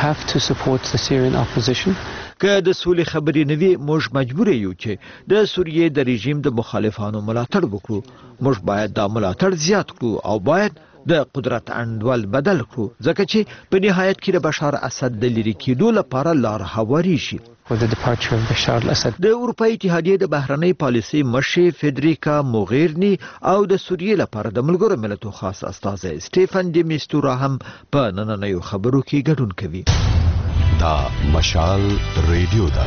که د سولې خبرې نه وي موږ مجبور یو چې د سوریې د رژیم د مخالفانو ملاتړ وکړو. موږ باید دا ملاتړ زیات کړو او باید د قدرت انډول بدل کړو ځکه چې په نهایت کې د بشار اسد د لرې کېدو لپاره لار هواري شي. د اروپای اتحادیې د بهرنۍ پالیسۍ مشر فدریکا موغیرني او د سوریې لپاره د ملګرو ملتونو خاص استازی سټیفن ډي میستورا هم په نننیو خبرو کې ګډون کوي. دا مشال ریډیو ده.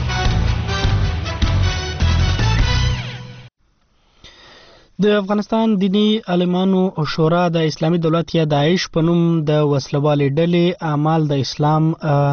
د افغانستان دینی عالمانو شورا د اسلامي دولت یا داعش په نوم د وسلوالې ډلې اعمال د اسلام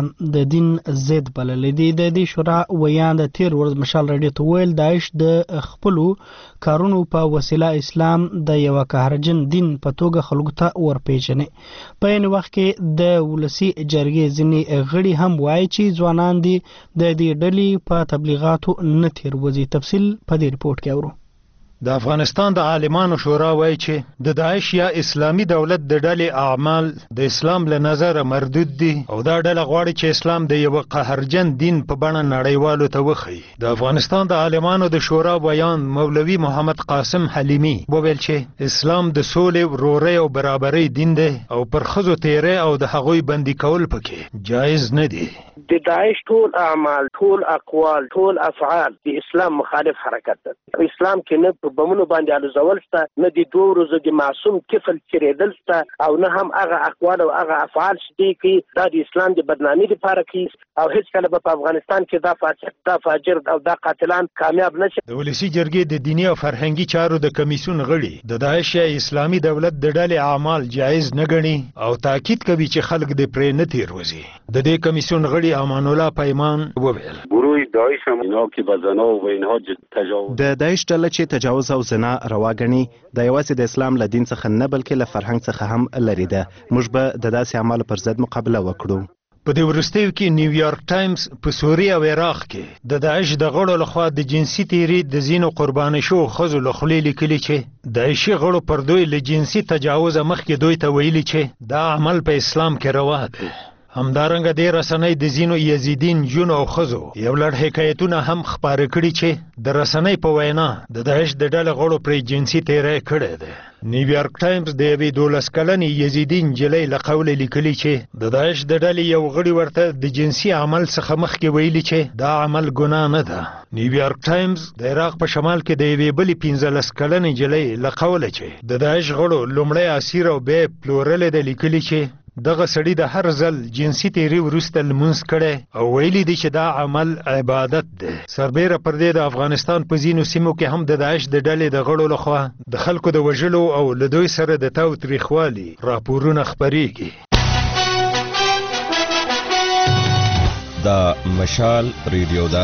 د دین ضد بللي دي. د دې شورا ویان د تیر ورځ مشال رادیو ته ویل داعش د خپلو کارونو په وسیله اسلام د یو قهرجن دین په توګه خلکو ته ورپېژني. په یو وخت کې د ولسی جرګې ځینې غړي هم وایي چې ځوانان دي د دې ډلې په تبلیغاتو نه تیر وځي. تفصیل په دې رپورت کې اورو. د افغانستان د عالمانو شورا وایي چې د داعش یا اسلامي دولت د ډلې اعمال د اسلام له نظره مردود دي او دا ډله غواړي چې اسلام د یو قهرجن دین په بڼه نړیوالو ته وښيي. د افغانستان د عالمانو د شورا بیان مولوي محمد قاسم حلیمي وویل چې اسلام د سولې، ورورۍ او برابرۍ دین دی او پر ښځو تیری او د هغوی بندي کول پکې جایز نه دي. د داعش ټول اعمال، ټول اقوال، ټول افعال د اسلام مخالف حرکت ده. اسلام کې نه بمونو باندې الوزول سته، نه د 2 ورځو د معصوم کفل چریدل سته او نه هم هغه اقوال او هغه افعال چې کوي دا د اسلام د بدنامي لپاره کوي او هیڅ کله په افغانستان کې دا فاسق، دا فاجر او دا قاتلان کامیاب نشي. د ولسی جرګې د دینی او فرهنګي چارو د کمیسیون غړي د داعش یا اسلامي دولت د ډلې اعمال جایز نه ګڼي او تاکید کوي چې خلک د پرې نه تیروځي. د دې کمیسیون غړي امان الله پیمان وویل گروه داعش هم اینا که به زنا و اینها تجاوز د داعش ډله چې تجاوز او زنا روا ګڼي د یوازې د اسلام له دین څخه نه بلکې له فرهنګ څخه هم لري ده. موږ به د داسې اعمالو پر ضد مقابله وکړو. په دې وروستیو کې نیویارک ټایمز په سوریه او عراق کې د داعش د غړو لخوا د جنسي تیري د ځینو قرباني شو ښځو له خولې لیکلي چې داعشي غړو پر دوی له جنسي تجاوز مخکې دوی ته ویلي چې دا عمل په اسلام کې روا دی. همدارنګه د رسنۍ د ځینو یزیدین جون او ښځو یو لړ حکایتونه هم خپاره کړي چې د رسنۍ په وینا د داعش د ډلې غړو پرې جنسي تیری کړی دی. نیویارک ټایمز د یوې 12 کلنې یزیدین نجلۍ له قوله لیکلي چې د داعش د ډلې یو غړي ورته د جنسي عمل څخه مخکې ویلي چې دا عمل ګناه نه ده. نیویارک ټایمز د عراق په شمال کې د یوې بلې 15 کلنې نجلۍ له قوله چې د داعش غړو لومړی اسیر او بیا پلورلې ده لیکلي چې دغه سړی د هر ځل جنسي تیری وروسته لمونځ کړی او ویلي دی چې دا عمل عبادت دی. سربیره پر دې د افغانستان په ځینو سیمو کې هم د داعش د ډلې د غړو لخوا د خلکو د وژلو او له دوی سره د تاوتریخوالي راپورونه خپریږي. دا مشال ریډیو ده.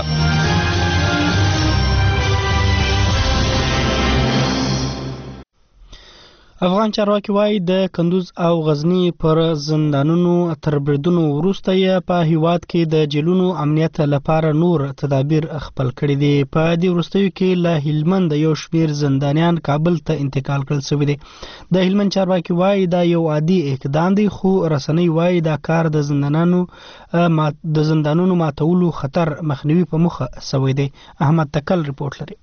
افغان چارواکي وایي د کندوز او غزنی پر زندانونو تر بریدونو وروسته یې په هیواد کې د جیلونو امنیت لپاره نور تدابیر خپل کړي دي. په دې وروستیو کې له هلمند یو شمیر زندانیان کابل ته انتقال کړل شوي دي. د هلمند چارواکي وایي دا یو عادي اقدام دی، خو رسنۍ وایي دا کار د زندانونو ماتولو خطر مخنیوي په موخه شوی دی. احمد تکل رپورټ لري.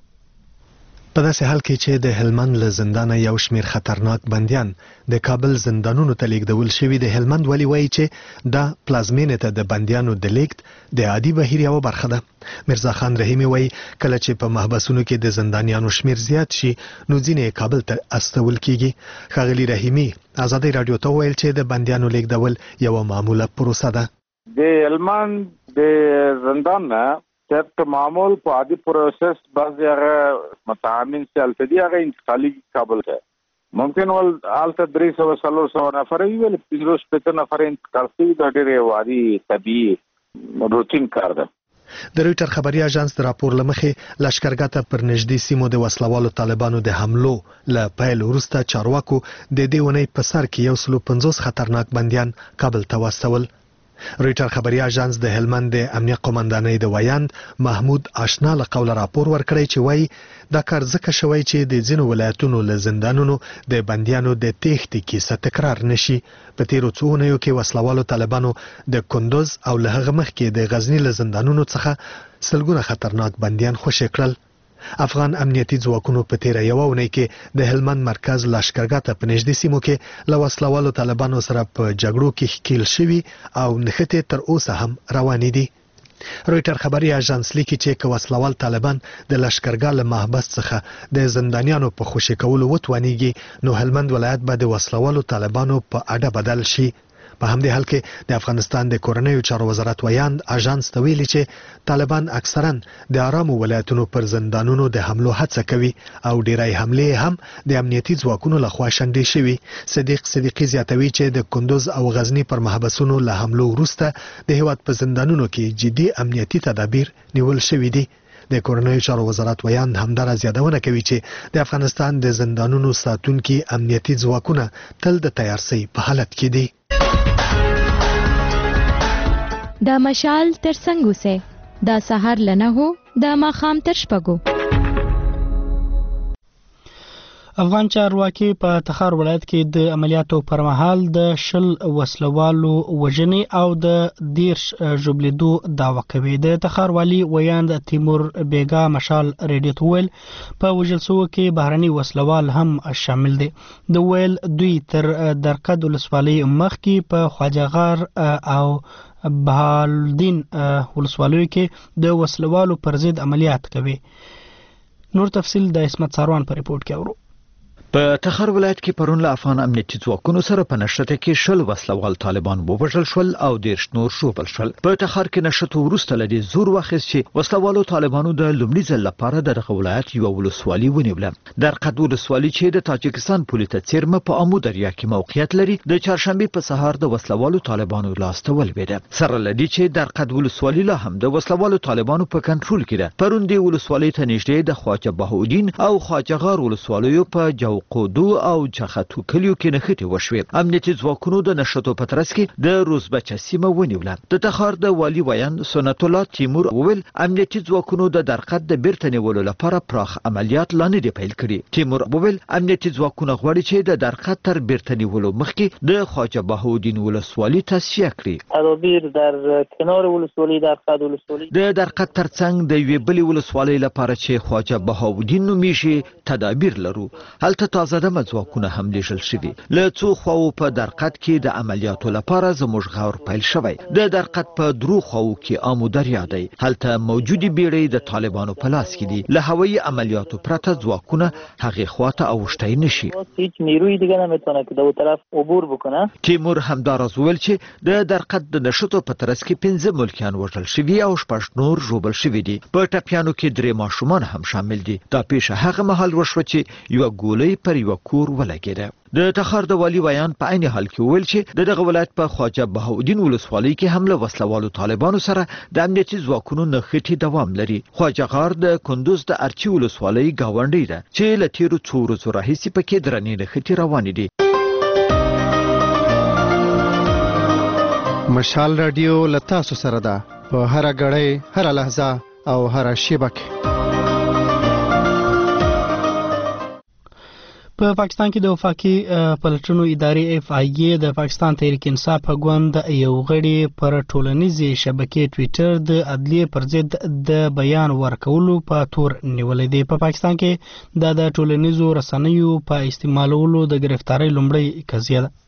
په داسې حال کې چې د هلمند له زندانه یو شمیر خطرناک بندیان د کابل زندانونو ته لیږدول شوي، د هلمند والي وایي چې دا پلازمینې ته د بندیانو د لیږد د عادي بهیر یوه برخه ده. مرزا خان رحیمي وایي کله چې په محبسونو کې د زندانیانو شمیر زیات شي نو ځینې کابل ته استول کیږي. ښاغلي رحیمي ازادي راډیو ته وویل چې د بندیانو لیږدول یوه معموله پروسه ده. د هلمند د زندان نه طبق معمول په عادي پروسس بعضی هغه متعامل چې التدی هغه انتقالي کابل ته ممکن ول الته 300 نفر ویل 500 نفر انتقال شوي د ډېر وادي طبيعي روتین کار ده. د رویټر خبري اژانس د راپور لمخې لشکرګاه ته پر نږدې سیمو د وسلوالو طالبانو د حملو له پیل وروسته چارواکو د دې ونې په سر کې 150 خطرناک بندیان کابل ته واستول. رویټر خبري اژانس د هلمند د امنیه قومندانۍ د ویاند محمود آشنا له قوله راپور ورکړی چې وایي دا کار ځکه شوی چې د ځینو ولایتونو له زندانونو د بندیانو د تېښتې کیسه تکرار نشي. په تیرو څو اونیو کې وسلوالو طالبانو د کندوز او له هغه مخکې د غزنی له زندانونو څخه سلګونه خطرناک بندیان خوشي کړل. افغان امنیتي ځواکونو په تیره یوه اونۍ کې د هلمند مرکز لشکرګاه ته په نږدې سیمو کې له وسلوالو طالبانو سره په جګړو کې ښکیل شوي او نښتې تر اوسه هم روانې دي. رویټر خبري اژانس لیکي چې که وسلوال طالبان د لشکرګاه له محبس څخه د زندانیانو په خوشي کولو وتوانیږي نو هلمند ولایت به د وسلوالو طالبانو په اډه بدل شي. په همدې حال کې د افغانستان د کورنیو چارو وزارت ویاند اژانس ته ویلي چې طالبان اکثرا د آرامو ولایتونو پر زندانونو د حملو هڅه کوي او ډیری حملې هم د امنیتي ځواکونو لخوا شنډې شوي. صدیق صدیقي زیاتوي چې د کندوز او غزنی پر محبسونو له حملو وروسته د هیواد په زندانونو کې جدي امنیتي تدابیر نیول شوي دي. د کورنیو چارو وزارت ویاند همداراز یادونه کوي چې د افغانستان د زندانونو ساتونکي امنیتي ځواکونه تل د تیارسۍ په حالت کې دي. دا مشال تر څنګه سه دا سحر لنه هو دا ماخام تر شپږو. افغان چارواکي په تخار ولایت کې د عملیاتو پر مهال د 10 وسلوالو وژنې او د 10 ژوبلیدو دعوه کوي. د تخار والي ویاند تیمور بیګا مشال ریډیو ته ویل په وژل شوو کې بهرني وسلوال هم شامل دي. د ویل دوی تر درقد ولسوالۍ مخکې په خواجهغار او بهالدین ولسوالیو کې د وسلوالو پر ضد عملیات کوي. نور تفصیل د اسمت ساروان په ریپورت کې اورو. په تخار ولایت کې پرون له افغان امنیتي ځواکونو سره په نښته کې 10 وسلوال طالبان ووژل شول او 10 نور ژوبل شول. په تخار کې نښته وروسته له دې زور واخیست چې وسلوالو طالبانو د لومړي ځل لپاره دغه ولایت یو ولسوالي ونیوله. درقد ولسوالي چې د تاجکستان پولې ته څیرمه په امو دریا کې موقعیت لري د چهارشنبې په سهار د وسلوالو طالبانو لاسته ولوېده. سره له دې چې درقد ولسوالي لا هم د وسلوالو طالبانو په کنټرول کې ده. پرون دې ولسوالۍ ته نږدې د خواجه بهاءالدین او خواجه غار ولسوالیو په قودو او چخاتو کلیو کې نښتې وشوې. امنیتي ځواکونو د نښتو په ترڅ کې د روزبچه سیمه ونیوله. د تخار د والي ویاند سنت الله تیمور وویل امنیتي ځواکونو د درقد د بیرته نیولو لپاره پراخ عملیات لا نه دي پیل کړي. تیمور وویل امنیتي ځواکونه غواړي چې د درقد تر بیرته نیولو مخکې د خواجه بهاءالدین ولسوالي تصفیه کړي. تدابیر در کنار ولسوالی درقد ولسوالی د درقد ترڅنګ د یوې بلې ولسوالۍ لپاره چې خواجه بهاءالدین نومیږي تدابیر لرو. هلته تازه ځواکونه هم لیږل شوي. له څو خواو په درقد کې د عملیاتو لپاره زموږ غور پیل شوی. د درقد په درو خواو کې امو دریا دی. هلته موجودي بیړۍ د طالبانو په لاس کې دي. له هوایي عملیاتو پرته ځواکونه هغې خواته اوښتی نشي. هیچ نیروی دیگه نمیتونه که دو طرف عبور بکنه. تیمور همداراز وویل چې د درقد د نښتو په ترڅ کې 15 ملکیان وژل شوي او 6 نور ژوبل شوي دي. په ټپیانو کې 3 ماشومان هم شامل دي. دا پیښه هغه مهال وشوه چې یوه ګولۍ پر یو کور ولګیده. د تخار د والی بیان په عین حال کې ویل چې دغه ولایت په خواجه بهاءالدین ولسوالۍ کې حمله وسلوالو طالبانو سره د امنیتي ځواکونو نښتې دوام لري. خواجه غار د کندوز د ارچی ولسوالۍ گاونډی ده چې له تیرو څو ورځو راهیسې پکې درنې نښتې روانې دي. مشال رادیو له تاسو سره ده په هره غړۍ، هره لحظه او هره شیبه کې. په پاکستان کې د وفاقي پلټنو ادارې FIA د پاکستان تحریک انصاف غوند یو غړي پر ټولنیزې شبکې ټویټر د عدلیې پر ضد د بیان ورکولو په تور نیولې دی. په پاکستان کې د ټولنیزو رسنیو په استعمالولو د گرفتاری لومړی قضیه ده.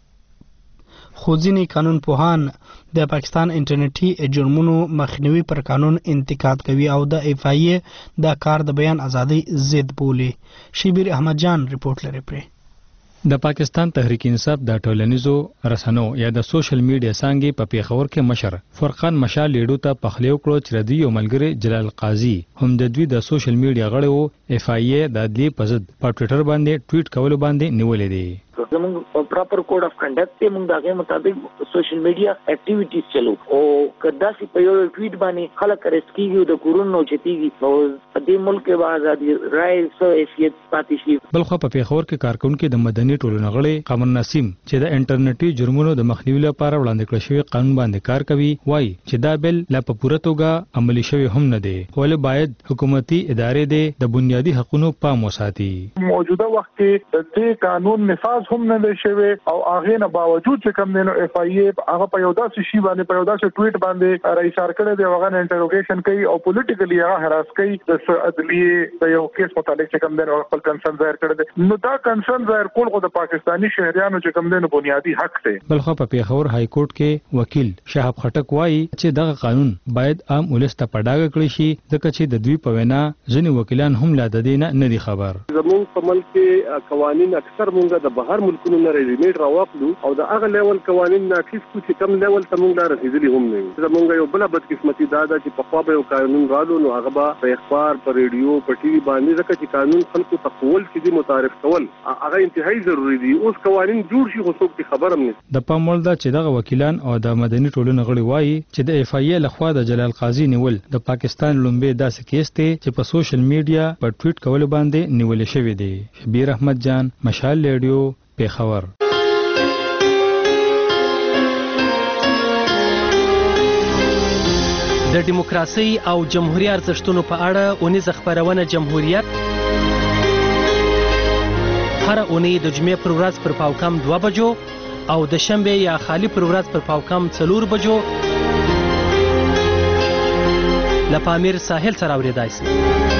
خو ځینې قانون پوهان د پاکستان انټرنیټي جرمونو مخنیوي پر قانون انتقاد کوي او د FIA د کار د بیان ازادي ضد بولي. شبیر احمد جان رپورټ لري پرې. د پاکستان تحریک انصاف د ټولنیزو رسنو یا د سوشل میډیا څانګې په پیښور کې مشر فرقان مشال لیډو ته پخلیو کړو چې ردی یو ملګری جلال قاضي هم د دوی د سوشل میډیا غړي وو. FIA د عدلیې په ضد په ټویټر باندې ټویټ کولو باندې نیولې دي. زموږ پراپر کوډ اف کنډکټ ته موږ دغه مطابق سوشل میډیا اکټیویټیز چلو او کدا سي په یو ټویټ باندې خلک رسکیږي د کورونو چتیږي او په دې ملک کې آزادي رائے سو حیثیت پاتې شي. بلخو په پیښور کې کارکونکو د مدني ټولنې غړي قمر نسیم چې د انټرنیټي جرمونو د مخنیوي لپاره وړاندې کړی شوی قانون باندې کار کوي وایي چې دا بل لا په پوره توګه عملي شوی هم نه دی ولې باید حکومتي ادارې د بنیادي حقوقو پام وساتي. موجوده وخت کې د دې قانون نفاذ هم نه دی شوی او هغه نه باوجود چې کوم دینو FIA هغه په یو داسې شی باندې په یو داسې ټویټ باندې رئیسار کړی دی هغه انټروګیشن کوي او پولیټیکلی هغه هراس کوي د عدلیې د یو کیس متعلق چې کوم دینو خپل کنسرن ظاهر کړی دی. نو دا کنسرن ظاهر کول خو د پاکستاني شهريانو چې کوم دینو بنیادی حق دی. بلخو په پیښور های کورټ کې وکیل شهاب خټک وایي چې دغه قانون باید عام ولس ته پډاګه کړی شي ځکه چې د دوی په وینا ځینې وکیلان هم لا د دې نه دي خبر. زموږ په ملک کې قوانین اکثر مونږ د بهر ملکونو نه ریډیمیډ راوخلو او د هغه لیول قوانین ناقص کو چې کم لیول ته مونږ رسیدلی هم نه یو. زموږ یو بل بدقسمتي دا ده چې په خوا به یو قانون رالو نو هغه به په اخبار په ریډیو په ټي وي باندې ځکه چې قانون خلکو ته قول چې متعارف کول هغه انتهایی ضروری دي. اوس قوانین جوړ شي خو څوک خبر هم نه. د پامول دا چې دغه وکیلان او د مدني ټولنې غړي وایي چې د FIA لخوا د جلال قاضي نیول د پاکستان لومبه داسې کیس دی چې په سوشل میډیا په ټویټ کول باندې نیول شوی دی. شبیر احمد جان مشال ریډیو پیښور. د دیموکراسي او جمهوریت ارزښتونو په اړه اونیزه خبرونه جمهوریت هر اونۍ د جمعې پر ورځ پر پاوکم 2 بجو او د شنبه یا خالی پر ورځ پر پاوکم 4 بجو له پامیر ساحل سره اوریدای شي.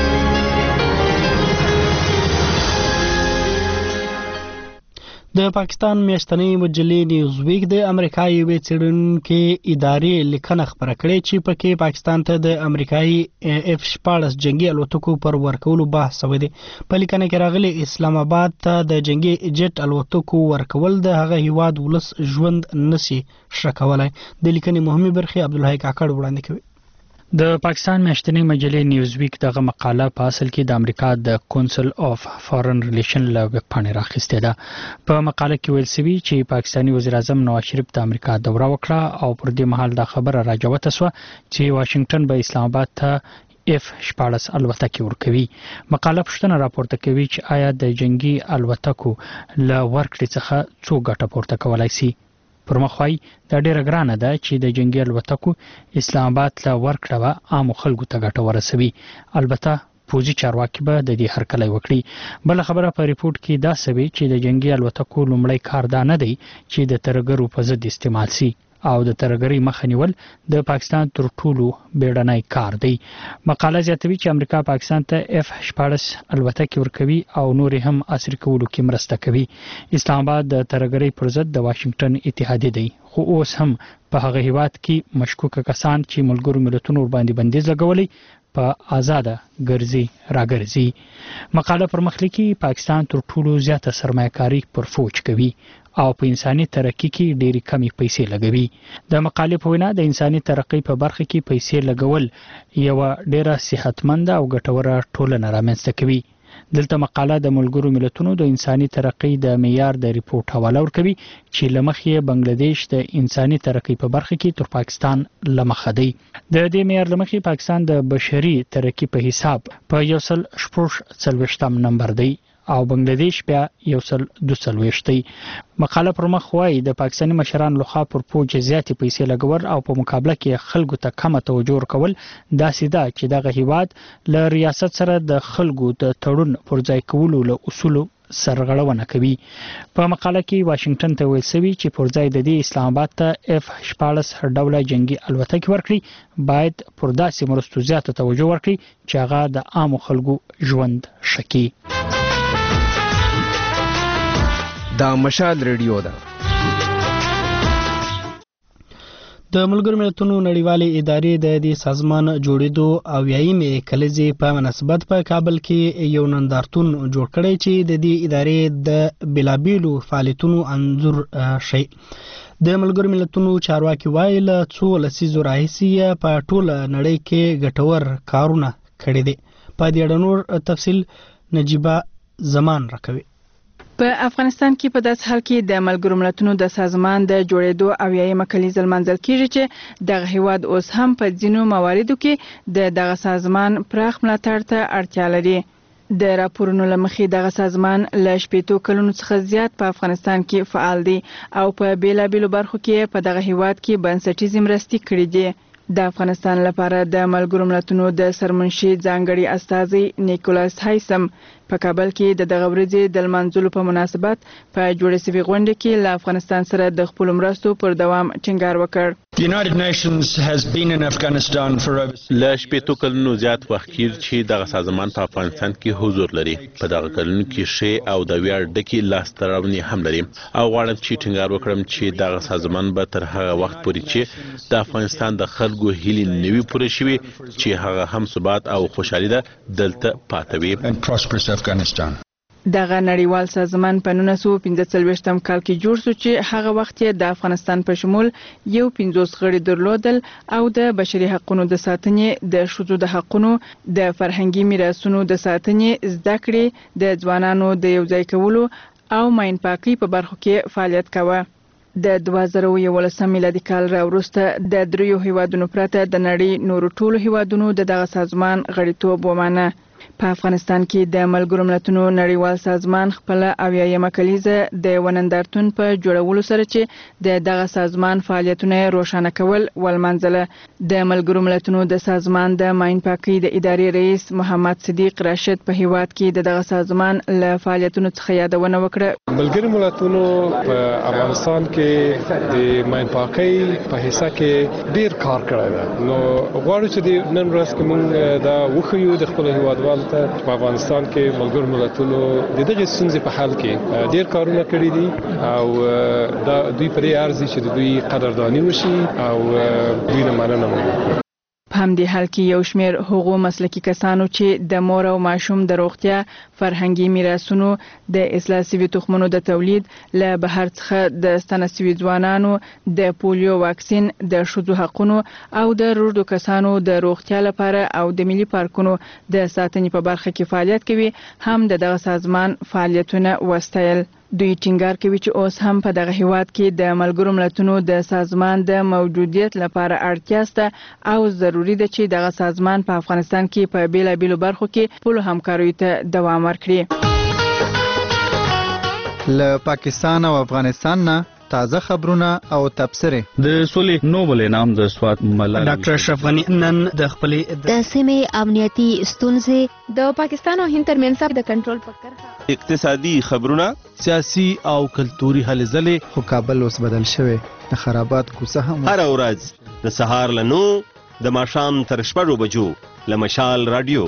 د پاکستان میاشتنۍ مجلې نیوز ویک د امریکا یوې څېړونکې ادارې لیکنه خپره کړې چې پکې پاکستان ته د امریکایي F-14 جنگي الوتکو پر ورکولو بحث شوی دی. په لیکنه کې راغلی اسلام آباد ته د جنگي جټ الوتکو ورکول د هغه هیواد ولس ژوند نشي ښه کولی. د لیکنې مهمې برخې عبدالحی کاکړ وړاندې کوي. د پاکستان میاشتنۍ مجلې نیوز ویک دغه مقاله په اصل کې د امریکا د کونسل اف فارن ریلیشن له ویب پاڼې راخیستې ده. په مقاله کې ویل شوي چې پاکستاني وزیر اعظم نواز شریف د امریکا دوره وکړه او پر دې مهال دا خبره راجوته شوه چې واشنگټن به اسلام آباد ته F-14 الوتکې ورکوي. مقاله پوښتنه راپورته کوي چې آیا د جنگي الوتکو له ورکړې څخه څو ګټه پورته کولای شي. پر مخوای دا ډیره ګرانه ده چې د جنگي الوتکو اسلام آباد له ورکړه به عام خلکو ته ګټه ورسوي. البته پوځي چارواکي به د دې هرکلی وکړي. بل خبره په ریپورت کې دا سوي چې د جنگي الوتکو لومړی کار دا نه دی چې د ترګرو په ضد استعمال شي او د ترګرۍ مخه نیول د پاکستان تر ټولو بیړنی کار دی. مقاله زیاتوي چې امریکا پاکستان ته F-14 الوتکې ورکوي او نور هم عصري کولو کې مرسته کوي. اسلام آباد د ترګرۍ پر ضد د واشنگټن اتحادیه دی خو اوس هم په هغه هیواد کې مشکوکه کسان چې ملګرو ملتونو ورباندې بندیز لګولی په آزاده ګرځي راګرځي. مقاله پر مخ لیکي پاکستان تر ټولو زیاته سرمایه‌کاري پر فوج کوي او په انساني ترقی کې ډېری کمی پیسې لګوي. د مقالې په وینا د انساني ترقی په برخه کې پیسې لګول یو ډېره صحتمند او ګټوره ټولنه رامنځته کوي. دلته مقاله د ملګرو ملتونو د انساني ترقۍ د معیار د ریپورت حواله ورکوي چې لمخې بنگلاديش د انساني ترقۍ په برخه کې تر پاکستان لمخه دی. د دې معیار لمخې پاکستان د بشري ترقۍ په حساب په 140 نمبر دی او بنگلاديش بیا 142. مقاله پر مخ وایي د پاکستاني مشرانو لخوا پر پوج زیاتې پیسې لګول او په مقابله کې خلکو ته کمه توجه ورکول داسې ده چې دغه هیواد له ریاست سره د خلکو د تړون پر ځای کولو له اصولو سرغړونه کوي. په مقاله کې واشنگټن ته ویل شوی چې پر ځای د دې اسلام آباد ته F-14 ډوله جنگي الوتکې ورکړي باید پر داسې مرستو زیاته توجه ورکړي چې هغه د عامو خلکو ژوند ښه کړي. دا مشال ریډیو ده. د ملګرو ملتونو نړیوالې ادارې د دې سازمان جوړېدو او یایمې کلیزې په مناسبت په کابل کې یو نندارتون جوړ کړی چې د دې ادارې د بېلابېلو فعالیتونو انځور شي. د ملګرو ملتونو چارواکي وایي له څو لسیزو راهیسې په ټوله نړۍ کې ګټور کارونه کړي دي. په دې اړه نور تفصیل نجیبه زمان راکوي. په افغانستان کې په داس حال کې د ملګرو ملتونو د سازمان د جوړېدو او یایمه کلیزه لمانځل کیږي چې دغه هیواد اوس هم په ځینو مواردو کې د دغه سازمان پراخ ملاتړ ته اړتیا لري. د راپورونو لمخې دغه سازمان له 80 کلونو څخه زیات په افغانستان کې فعال دی او په بیلابېلو برخو کې په دغه هیواد کې بنسټیزې مرستې کړې دي. د افغانستان لپاره د ملګرو ملتونو د سرمنشي ځانګړي استازي نیکولاس هایسم په کابل کې د دغه ورځې د لمانځلو په مناسبت په جوړې شوې غونډه کې له افغانستان سره د خپل مرستو پر دوام ټینګار وکړ. The United Nations has been in Afghanistan for over له 80 کلونو زیات وخت کې چې دغه سازمان په افغانستان کې حضور لري. په دغه کلونو کې ښه او د ویاړ ډکې لاسته راوړنې هم لري او غواړم چې ټینګار وکړم چې دغه سازمان به تر هغه وخت پورې چې د افغانستان د خلکو هیلې نوي پوره شوي چې هغه هم ثبات او خوشحالي ده دلته پاتې وي. دغه نړیوال سازمان په 1945 کال کې جوړ شو چې هغه وخت یې د افغانستان په شمول یو 50 غړي درلودل او د بشري حقوقو د ساتنې د ښځو د حقوقو د فرهنګي میراثونو د ساتنې زده کړې د ځوانانو د یوځای کولو او ماین پاکي په برخو کې فعالیت کاوه. د 2011 میلادي کال راوروسته د دریو هیوادونو پرته د نړۍ نورو ټولو هیوادونو دغه سازمان غړیتوب ومانه. په افغانستان کې د ملګرو ملتونو نړیوال سازمان خپل اویایمه کلیزه د ونندارتون په جوړولو سره چې دغه سازمان فعالیتونه روښانه کول ولمنځله. د ملګرو ملتونو د سازمان د ماین پاکي د ادارې رئیس محمد صدیق راشد په هیواد کې دغه سازمان له فعالیتونو څخه یادونه وکړه. ملګرو ملتونو په افغانستان کې د ماین پاکي په حصہ کې ډیر کار کړی دی. نو غواړو چې نن ورځ کې موږ دا وخیو د خپل هیوادوالو ته په افغانستان کې ملګرو ملتونو د دغه ستونزې په حل کې ډیر کارونه کړي دي او دا دوی پرې ارزي چې د دوی قدردانی وشي او دوی نه مننه وکړي. په همدې حال کې یو شمېر هغو مسلکي کسانو چې د مور او ماشوم د روغتیا فرهنګي میراثونو د اصلاح شوي تخمونو د تولید له بهر څخه د ستنه شوي ځوانانو د پولیو واکسین د ښځو حقونو او د روږدو کسانو د روغتیا لپاره او د ملي پارکونو د ساتنې په برخه کې فعالیت کوي هم دغه سازمان فعالیتونه وستایل. دوی ټینګار کوي چې اوس هم په دغه هیواد کې د ملګرو ملتونو د سازمان د موجودیت لپاره اړتیا شته او ضروری ده چې دغه سازمان په افغانستان کې په بیلابېلو برخو کې خپل همکاریو ته دوام ورکړي. له پاکستان او افغانستان نه تازه خبرونه او تبصرې. د سولې نوبل انعام د سوات ملالۍ ډاکټر اشرف غنی نن د خپل د سیمې امنیتي ستونزې د پاکستان او هند ترمنځ د کنټرول په کرښه اقتصادي خبرونه سیاسي او کلتوري هلې ځلې. خو کابل اوس بدل شوی د خرابات کوڅه هم هر ورځ د سهار له 9 د ماښام تر 6 بجو له مشال رادیو.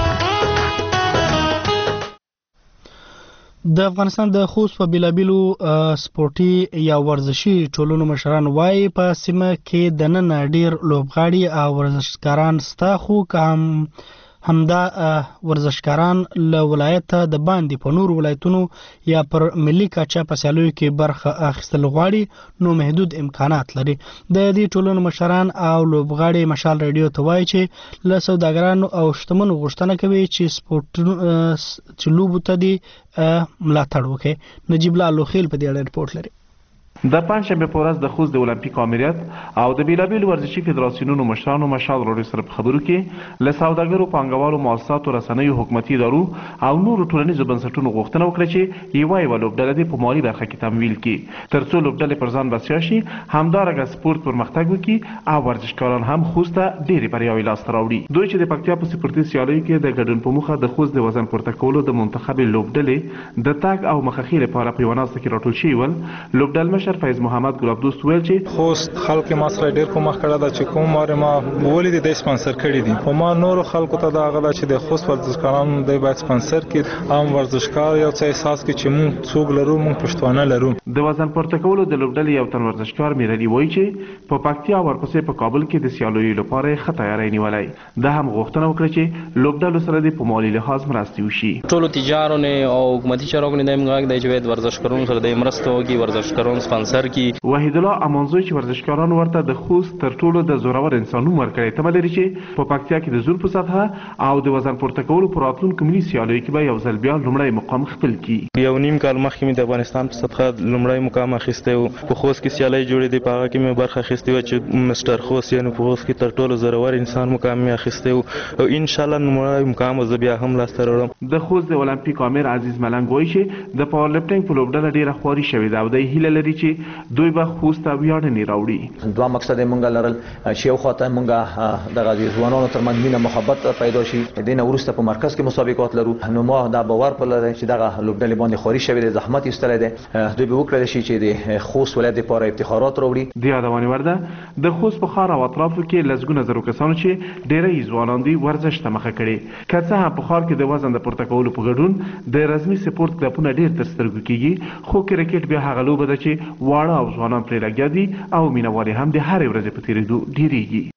د افغانستان د خوست په بیلابیلو سپورتي یا ورزشي ټولنو مشران وایي په سیمه کې د نن ډیر لوبغاړي او ورزشکاران ستا خو که همدا ورزشکاران له ولایته د باندې په نور ولایتونو یا پر ملي کچه په سیالیو کې برخه اخیستل غواړي نو محدود امکانات لري. د دې ټولنو مشران او لوبغاړي مشال رادیو ته وایي چې له سوداګرانو او شتمنو غوښتنه کوي چې لوبو ته دې ملاتړ وکړي. نجیب الله لوخیل په دې اړه رپورټ لري. د پنجشنبه په ورځ د خوست د اولمپیک امریت او د بیلابیلو ورزشي فدراسیونونو مشرانو مشال راډیو سره په خبرو کې له سوداګرو، پانګوالو، مؤسساتو، رسنیو، حکومتي ادارو او نورو ټولنیزو بنسټونو غوښتنه وکړه چې یوه لوبډله دې په مالي برخه کې تمویل کړي ترڅو لوبډلې پر ځان بسیا شي، همدارنګه سپورت پرمختګ وکړي او ورزشکاران هم خوست ته ډېرې بریاوې لاسته راوړي. دوی چې د پکتیا په سپورتي سیالیو کې د ګډون په موخه د خوست د وزن پورته کولو د منتخبې لوبډلې د تګ او مخخي لپاره په یوه ناسته کې راټول شوي ول. لوبډل فیض محمد ګلاب دوست ویل چې خوست خلک ما سره ډیر کومک کړی دا چې کوم واره ما ولې د سپانسر کړی دي او ما نور خلکو ته دا غلا چې د خوست ورزشکارانو د باید سپانسر کړي. عام ورزشکار یو څه احساس کې چې مونږ څوک لرو، مونږ پښتانه لرو. د وزن پورته کولو د لوبډلې یو تن ورزشکار میرلی وایي چې په پکتیا ورپسې په کابل کې د سیالیو لپاره ښه تیاری نیولای. دا هم غوښتنه وکړه چې لوبډلو سره د په مالي لحاظ مرستې وشي. ټولو تجارونه او حکومتي چارواکو د امغاک د جوید ورزشکارانو سره د مرستو کې ورزشکارانو سپانسر کی. وحید الله امانزوی چې ورزشکاران ورته د خوست تر ټولو د زورور انسانو ورکړی تمه لري چې په پکتیا کې د زور په سطحه او د وزن پورته کولو پر راتلونکو ملي سیالیو کې به یو ځل بیا لومړی مقام خپل کړي. یو نیم کال مخکې مې د افغانستان په سطحه لومړی مقام اخیستی و. په خوست کې سیالۍ جوړې دي، په هغه کې مې برخه اخیستې وه چې مسټر خوست یعنې په خوست کې تر ټولو زورور انسان مقام مې اخیستی و او انشاءالله لومړی مقام زه بیا هم لاسته راوړم. د خوست د اولمپیک امیر عزیز ملنګ وایي چې د پاور لفټینګ په لوبډله ډېره خواري شوې ده او دی هیله لري چې دوی به خوست ته ویاړنې راوړي. دوه مقصد یې مونږ لرل چې یو خواته مونږ دغه د ځوانانو ترمنځ مینه محبت پیدا شي. د دې نه وروسته په مرکز کې مسابقات لرو نو ما دا باور په لري چې دغه لوبډلې باندې خواري شوې ده، زحمت یې ایستلی دی. دوی به وکړلی شي چې د خوست ولایت دپاره افتخارات راوړي. د یادونې وړ ده د خوست په ښار او اطرافو کې لسګونه زرو کسانو چې ډېری ځوانان دي ورزش ته مخه کړې. که څه هم په ښار کې د وزن د پورته کولو په ګډون د رسمي سپورت کلبونه ډېر تر سترګو کېږي، خو کرکټ بیا هغه لوبه ده چې واړه او ځوانان پرې لګیا دي او مینوال هم د هرې ورځې په تېرېدو ډېرېږي.